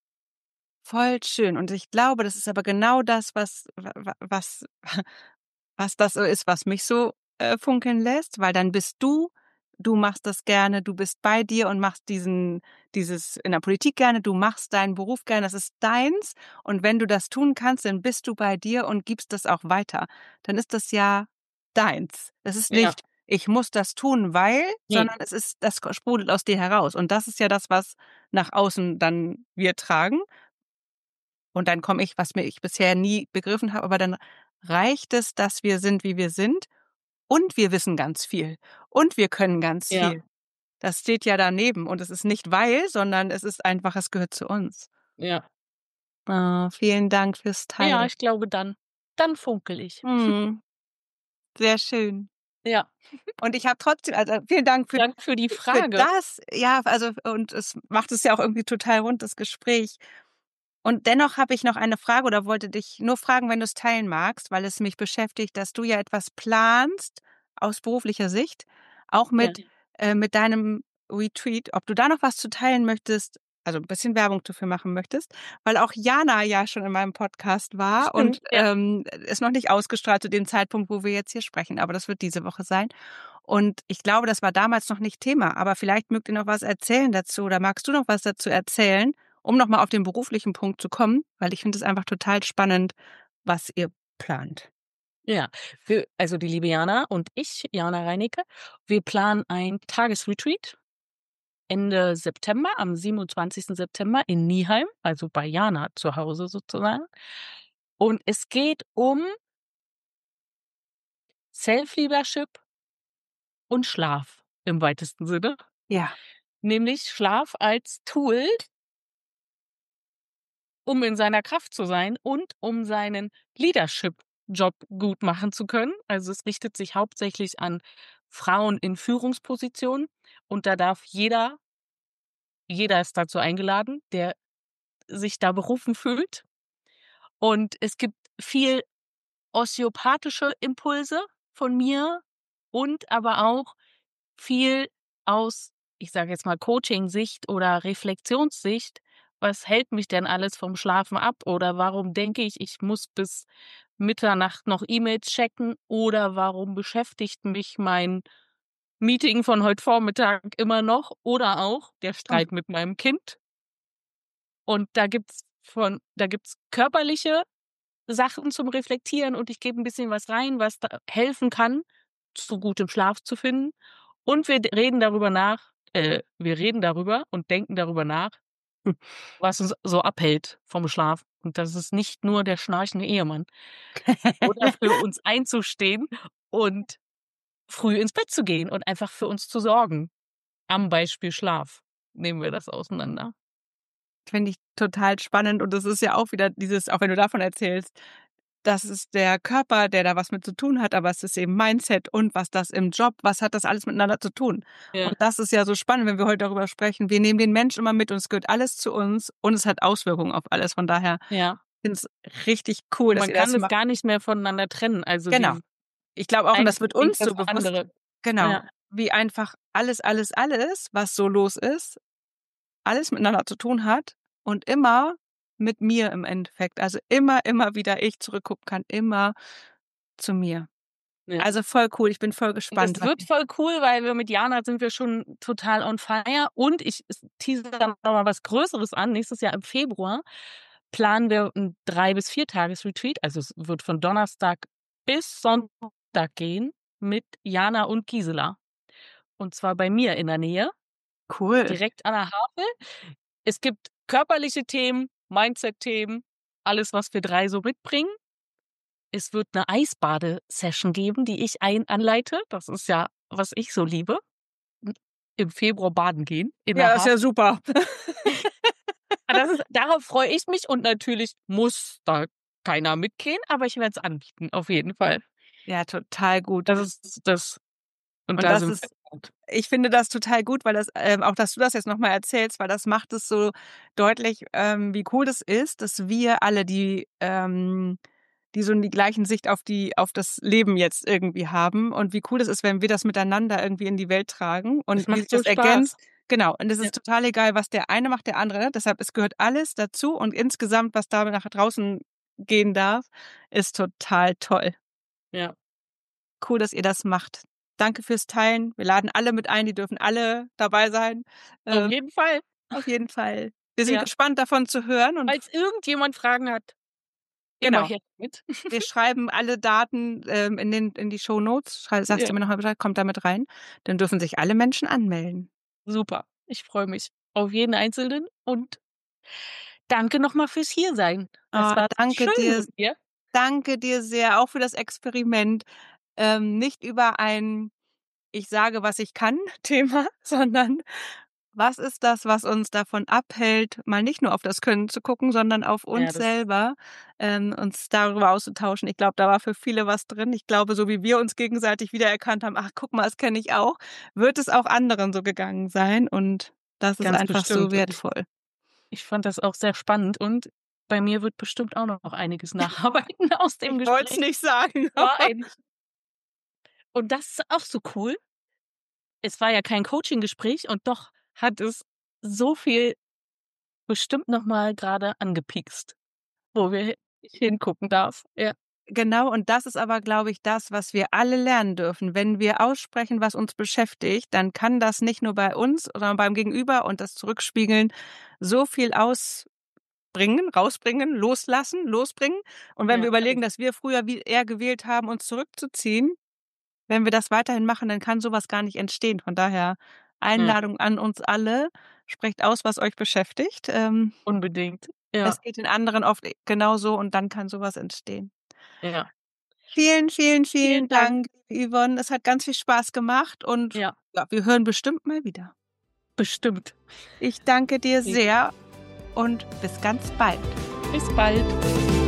Voll schön. Und ich glaube, das ist aber genau das, was, wa- wa- was, was das so ist, was mich so äh, funkeln lässt, weil dann bist du, du machst das gerne, du bist bei dir und machst diesen, dieses in der Politik gerne, du machst deinen Beruf gerne, das ist deins. Und wenn du das tun kannst, dann bist du bei dir und gibst das auch weiter. Dann ist das ja deins. Das ist Ja. nicht, ich muss das tun, weil, Nee. sondern es ist, das sprudelt aus dir heraus. Und das ist ja das, was nach außen dann wir tragen. Und dann komme ich, was mir ich bisher nie begriffen habe, aber dann reicht es, dass wir sind, wie wir sind und wir wissen ganz viel und wir können ganz Ja. viel. Das steht ja daneben und es ist nicht weil, sondern es ist einfach, es gehört zu uns. Ja. Ah, vielen Dank fürs Ja, Teilen. ich glaube dann. Dann funkel ich. Mhm, sehr schön. Ja. Und ich habe trotzdem, also vielen Dank für, Danke für die für Frage. das. Ja, also und es macht es ja auch irgendwie total rund, das Gespräch. Und dennoch habe ich noch eine Frage oder wollte dich nur fragen, wenn du es teilen magst, weil es mich beschäftigt, dass du ja etwas planst aus beruflicher Sicht, auch Ja. mit, äh, mit deinem Retreat, ob du da noch was zu teilen möchtest, also ein bisschen Werbung dafür machen möchtest, weil auch Jana ja schon in meinem Podcast war und Stimmt, ja. ähm, ist noch nicht ausgestrahlt zu dem Zeitpunkt, wo wir jetzt hier sprechen, aber das wird diese Woche sein. Und ich glaube, das war damals noch nicht Thema, aber vielleicht mögt ihr noch was erzählen dazu oder magst du noch was dazu erzählen? Um nochmal auf den beruflichen Punkt zu kommen, weil ich finde es einfach total spannend, was ihr plant. Ja. Wir, also die liebe Jana und ich, Jana Reinecke, wir planen ein Tagesretreat Ende September, am siebenundzwanzigsten September in Nieheim, also bei Jana zu Hause sozusagen. Und es geht um Self-Leadership und Schlaf im weitesten Sinne. Ja. Nämlich Schlaf als Tool, um in seiner Kraft zu sein und um seinen Leadership-Job gut machen zu können. Also es richtet sich hauptsächlich an Frauen in Führungspositionen und da darf jeder, jeder ist dazu eingeladen, der sich da berufen fühlt. Und es gibt viel osteopathische Impulse von mir und aber auch viel aus, ich sage jetzt mal, Coaching-Sicht oder Reflexionssicht. Was hält mich denn alles vom Schlafen ab? Oder warum denke ich, ich muss bis Mitternacht noch E-Mails checken? Oder warum beschäftigt mich mein Meeting von heute Vormittag immer noch? Oder auch der Streit mit meinem Kind. Und da gibt's von, da gibt's körperliche Sachen zum Reflektieren und ich gebe ein bisschen was rein, was da helfen kann, zu gutem Schlaf zu finden. Und wir d reden darüber nach äh, wir reden darüber und denken darüber nach, was uns so abhält vom Schlaf. Und das ist nicht nur der schnarchende Ehemann. Oder für uns einzustehen und früh ins Bett zu gehen und einfach für uns zu sorgen. Am Beispiel Schlaf nehmen wir das auseinander. Finde ich total spannend und das ist ja auch wieder dieses, auch wenn du davon erzählst, das ist der Körper, der da was mit zu tun hat, aber es ist eben Mindset und was das im Job, was hat das alles miteinander zu tun? Ja. Und das ist ja so spannend, wenn wir heute darüber sprechen. Wir nehmen den Menschen immer mit und es gehört alles zu uns und es hat Auswirkungen auf alles. Von daher Ja. finde ich es richtig cool, dass Man ihr kann das es macht. gar nicht mehr voneinander trennen. Also Genau. die Ich glaube auch, und eine das wird bedingt uns das so bewusst, andere. genau, Ja. wie einfach alles, alles, alles, was so los ist, alles miteinander zu tun hat und immer mit mir im Endeffekt. Also immer, immer wieder ich zurückgucken kann, immer zu mir. Ja. Also voll cool, ich bin voll Und gespannt. das wird voll cool, weil wir mit Jana sind wir schon total on fire. Und ich tease dann noch mal was Größeres an. Nächstes Jahr im Februar planen wir ein drei bis vier Tages-Retreat. Also es wird von Donnerstag bis Sonntag gehen mit Jana und Gisela. Und zwar bei mir in der Nähe, Cool. direkt an der Havel. Es gibt körperliche Themen, Mindset-Themen, alles, was wir drei so mitbringen. Es wird eine Eisbade-Session geben, die ich ein anleite. Das ist ja, was ich so liebe. im Februar baden gehen. In Ja, der das ist ja Havel. super. Das ist, darauf freue ich mich und natürlich muss da keiner mitgehen, aber ich werde es anbieten, auf jeden Fall. Ja, total gut. Das ist das. Und, Und da das sind ist, wir gut. ich finde das total gut, weil das, ähm, auch dass du das jetzt nochmal erzählst, weil das macht es so deutlich, ähm, wie cool das ist, dass wir alle, die, ähm, die so die gleichen Sicht auf die, auf das Leben jetzt irgendwie haben und wie cool es ist, wenn wir das miteinander irgendwie in die Welt tragen und Es wie sich macht so das ergänzt. Spaß. Genau. Und es Ja. ist total egal, was der eine macht, der andere. Deshalb, es gehört alles dazu und insgesamt, was da nach draußen gehen darf, ist total toll. Ja. Cool, dass ihr das macht. Danke fürs Teilen. Wir laden alle mit ein, die dürfen alle dabei sein. Auf Ähm, jeden Fall. auf jeden Fall. Wir sind Ja. gespannt, davon zu hören und Falls irgendjemand Fragen hat, immer genau. her mit. Wir schreiben alle Daten ähm, in, den, in die Shownotes. Schrei- Sagst Ja. du mir nochmal Bescheid, kommt damit rein. Dann dürfen sich alle Menschen anmelden. Super. Ich freue mich auf jeden Einzelnen und danke nochmal fürs Hiersein. Das Ah, war danke schön dir, mit dir. danke dir sehr, auch für das Experiment. Ähm, nicht über ein Ich sage, was ich kann Thema, sondern was ist das, was uns davon abhält, mal nicht nur auf das Können zu gucken, sondern auf Ja, uns das selber, ähm, uns darüber auszutauschen. Ich glaube, da war für viele was drin. Ich glaube, so wie wir uns gegenseitig wiedererkannt haben, ach, guck mal, das kenne ich auch, wird es auch anderen so gegangen sein. Und das ist ganz einfach so bestimmt. Und ich, wertvoll. ich fand das auch sehr spannend und bei mir wird bestimmt auch noch einiges nacharbeiten aus dem Ich wollte es Gespräch. nicht sagen. Nein. Und das ist auch so cool. Es war ja kein Coaching-Gespräch und doch hat es so viel bestimmt nochmal gerade angepiekst, wo wir ich hingucken darf. Ja. Genau, und das ist aber, glaube ich, das, was wir alle lernen dürfen. Wenn wir aussprechen, was uns beschäftigt, dann kann das nicht nur bei uns, sondern beim Gegenüber und das Zurückspiegeln so viel ausbringen, rausbringen, loslassen, losbringen. Und wenn Ja, wir überlegen, alles. dass wir früher wie eher gewählt haben, uns zurückzuziehen, wenn wir das weiterhin machen, dann kann sowas gar nicht entstehen. Von daher Ja, Einladung an uns alle, sprecht aus, was euch beschäftigt. Ähm, unbedingt. Ja, es geht den anderen oft genauso und dann kann sowas entstehen. ja. Vielen, vielen, vielen Vielen Dank. Dank, Yvonne. Es hat ganz viel Spaß gemacht und Ja, ja, wir hören bestimmt mal wieder. bestimmt. Ich danke dir Okay. sehr und bis ganz bald. Bis bald.